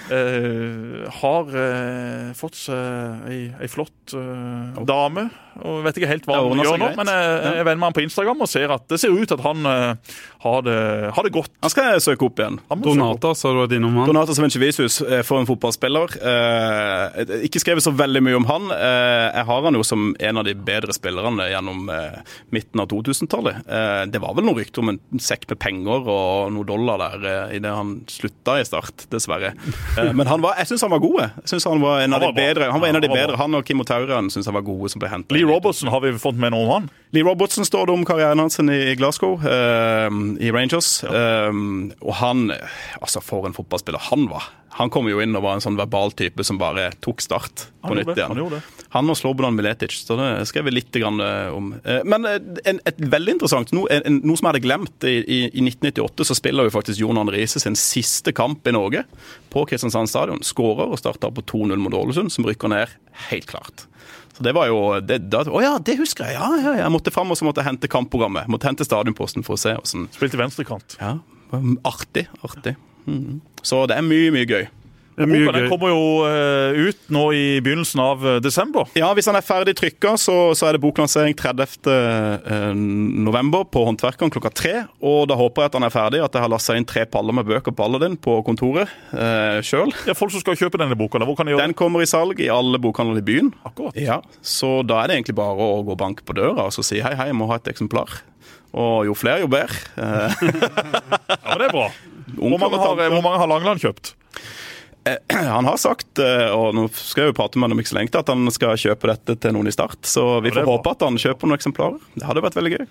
Har fått seg en flott dame, og vet ikke helt hva han gjør nå, men jeg venner med han på Instagram og ser at det ser ut at han har det godt. Han skal søke opp igjen. Donatas har du vært innom han. Donatas Vincevicius for en fotballspiller. Ikke skrevet så veldig mye om han. Jeg har han jo som en av de bedre spillerne gjennom midten av 2000-tallet. Det var vel noe rykte om en sekk med penger og noen dollar der i det han slutta i Start, dessverre. Men jeg synes han var gode. Jeg synes han var en av de bedre. Han var en av de bedre. Han og Kim Tauren synes han var gode som ble hentet. Lee Robertson har vi fått med noe om han. Lee Robertson står det om karrieren hans i Glasgow, i Rangers. Og han, altså for en fotballspiller han var. Han kom jo inn og var en sånn verbal type som bare tok Start på nytt igjen. Han og Slobodan Miletic, så det skrev vi litt grann om. Men et veldig interessant, noe som jeg hadde glemt, i 1998 så spiller jo faktisk Jon Arne Riise sin siste kamp i Norge på Kristiansand stadion. Skårer og starter på 2-0 mot Ålesund, som rykker ned helt klart. Så det var jo, det husker jeg, ja. Jeg måtte frem og så måtte jeg hente kampprogrammet. Jeg måtte hente stadionposten for å se hvordan... Spilte venstrekant. Ja, artig. Så det er mye, mye gøy. Mye Den gøy. kommer jo ut nå i begynnelsen av desember. Ja, hvis han er ferdig trykket, så er det boklansering 30. november på Håndverkeren klokka 3. Og da håper jeg at han er ferdig, at jeg har lastet inn 3 paller med bøker på Aladdin på kontoret selv. Ja, folk som skal kjøpe denne boka, hvor kan de gjøre det? Den kommer i salg i alle bokhandler i byen. Akkurat. Ja, så da er det egentlig bare å gå og banke på døra og så si hei, jeg må ha et eksemplar. Og jo flere, jo bedre. Ja, men det er bra. Hvor mange har Langeland kjøpt? Han har sagt, og nå skal jeg jo prate med ham om ikke så lenge, at han skal kjøpe dette til noen i start. Så vi får håpe at han kjøper noen eksemplarer. Det hadde vært veldig gøy.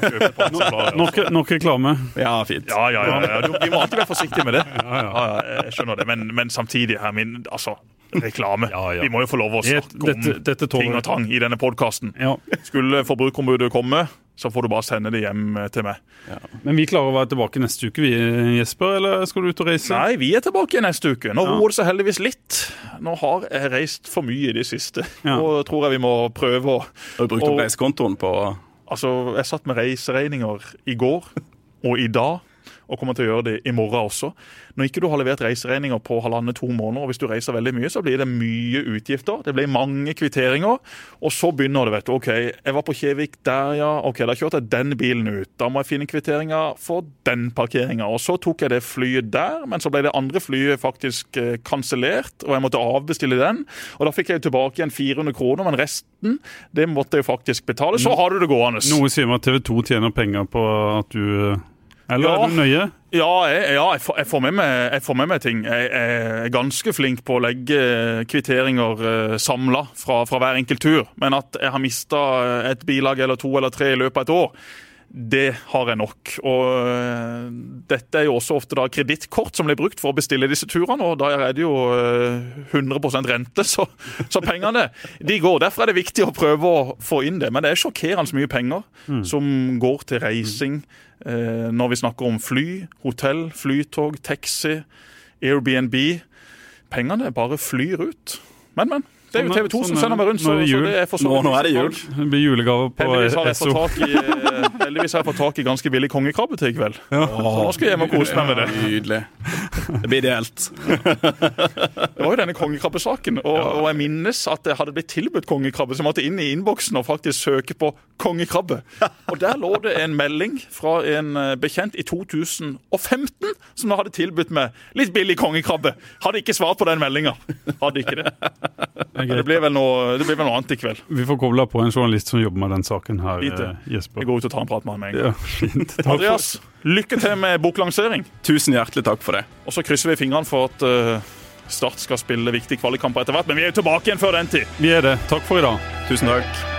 Nok reklame. Ja, fint. Ja. Vi må alltid være forsiktige med det. Ja, jeg skjønner det. Men samtidig, reklame. Vi må jo få lov å snakke om ting og tang i denne podcasten. Ja. Skulle forbrukerombudet komme, så får du bare sende det hjem til meg. Ja. Men vi klarer å være tilbake neste uke, vi, Jesper, eller skal du ut og reise? Nei, vi er tilbake neste uke. Nå roer det seg heldigvis litt. Nå har jeg reist for mye i det siste. Ja. Og tror jeg vi må prøve å... Har du brukt opp reisekontoen på... Altså, jeg satt med reiseregninger i går og i dag, og kommer til å gjøre det i morgen også. Når ikke du har levert reiseregninger på 1,5-2 måneder, og hvis du reiser veldig mye, så blir det mye utgifter. Det blir mange kvitteringer, og så begynner det, vet du. Ok, jeg var på Kjevik der, ja. Ok, da kjørte jeg den bilen ut. Da må jeg finne kvitteringer for den parkeringen. Og så tok jeg det flyet der, men så ble det andre flyet faktisk kansellert, og jeg måtte avbestille den. Og da fikk jeg tilbake igjen 400 kroner, men resten, det måtte jeg faktisk betale. Så har du det gående. Noe sier meg at TV 2 tjener penger på at du... Eller er du nøye? Ja, jeg får med meg ting. Jeg er ganske flink på å legge kvitteringer samlet fra hver enkelt tur. Men at jeg har mistet et bilag eller 2 eller 3 i løpet av et år, det har jeg nok. Og dette er jo også ofte da kredittkort som blir brukt for å bestille disse turene, og da er det jo 100% rente, så pengene, de går. Derfor er det viktig å prøve å få inn det. Men det er sjokkerende mye penger som går til reising, når vi snakker om fly, hotell, flytog, taxi, Airbnb. Pengene bare flyr ut. Men, det er jo TV 2 som sender meg rundt, så det er for så vidt. Nå er det jul. Det blir julegaver på SO. Heldigvis har jeg fått tak i ganske billig kongekrabbe til i kveld. Så nå skal jeg hjem og kose meg med det. Nydelig. Det blir ideelt. Det var jo denne kongekrabbesaken, og jeg minnes at jeg hadde blitt tilbudt kongekrabbe, så jeg måtte inn i innboksen og faktisk søke på kongekrabbe. Og der lå det en melding fra en bekjent i 2015, som da hadde tilbudt meg litt billig kongekrabbe. Hadde ikke svart på den meldingen. Hadde ikke det. Det blir vel noe annet i kveld. Vi får kobla på en journalist som jobber med den saken her, Jesper. Jeg går ut og tar en prat med han med en gang. Ja, fint. Andreas, lykke til med boklansering. Tusen hjertelig takk for det. Og så krysser vi fingrene for at Start skal spille viktige kvalikkamper etter hvert, men vi er jo tilbake igjen før den tid. Vi er det. Takk for i dag. Tusen takk.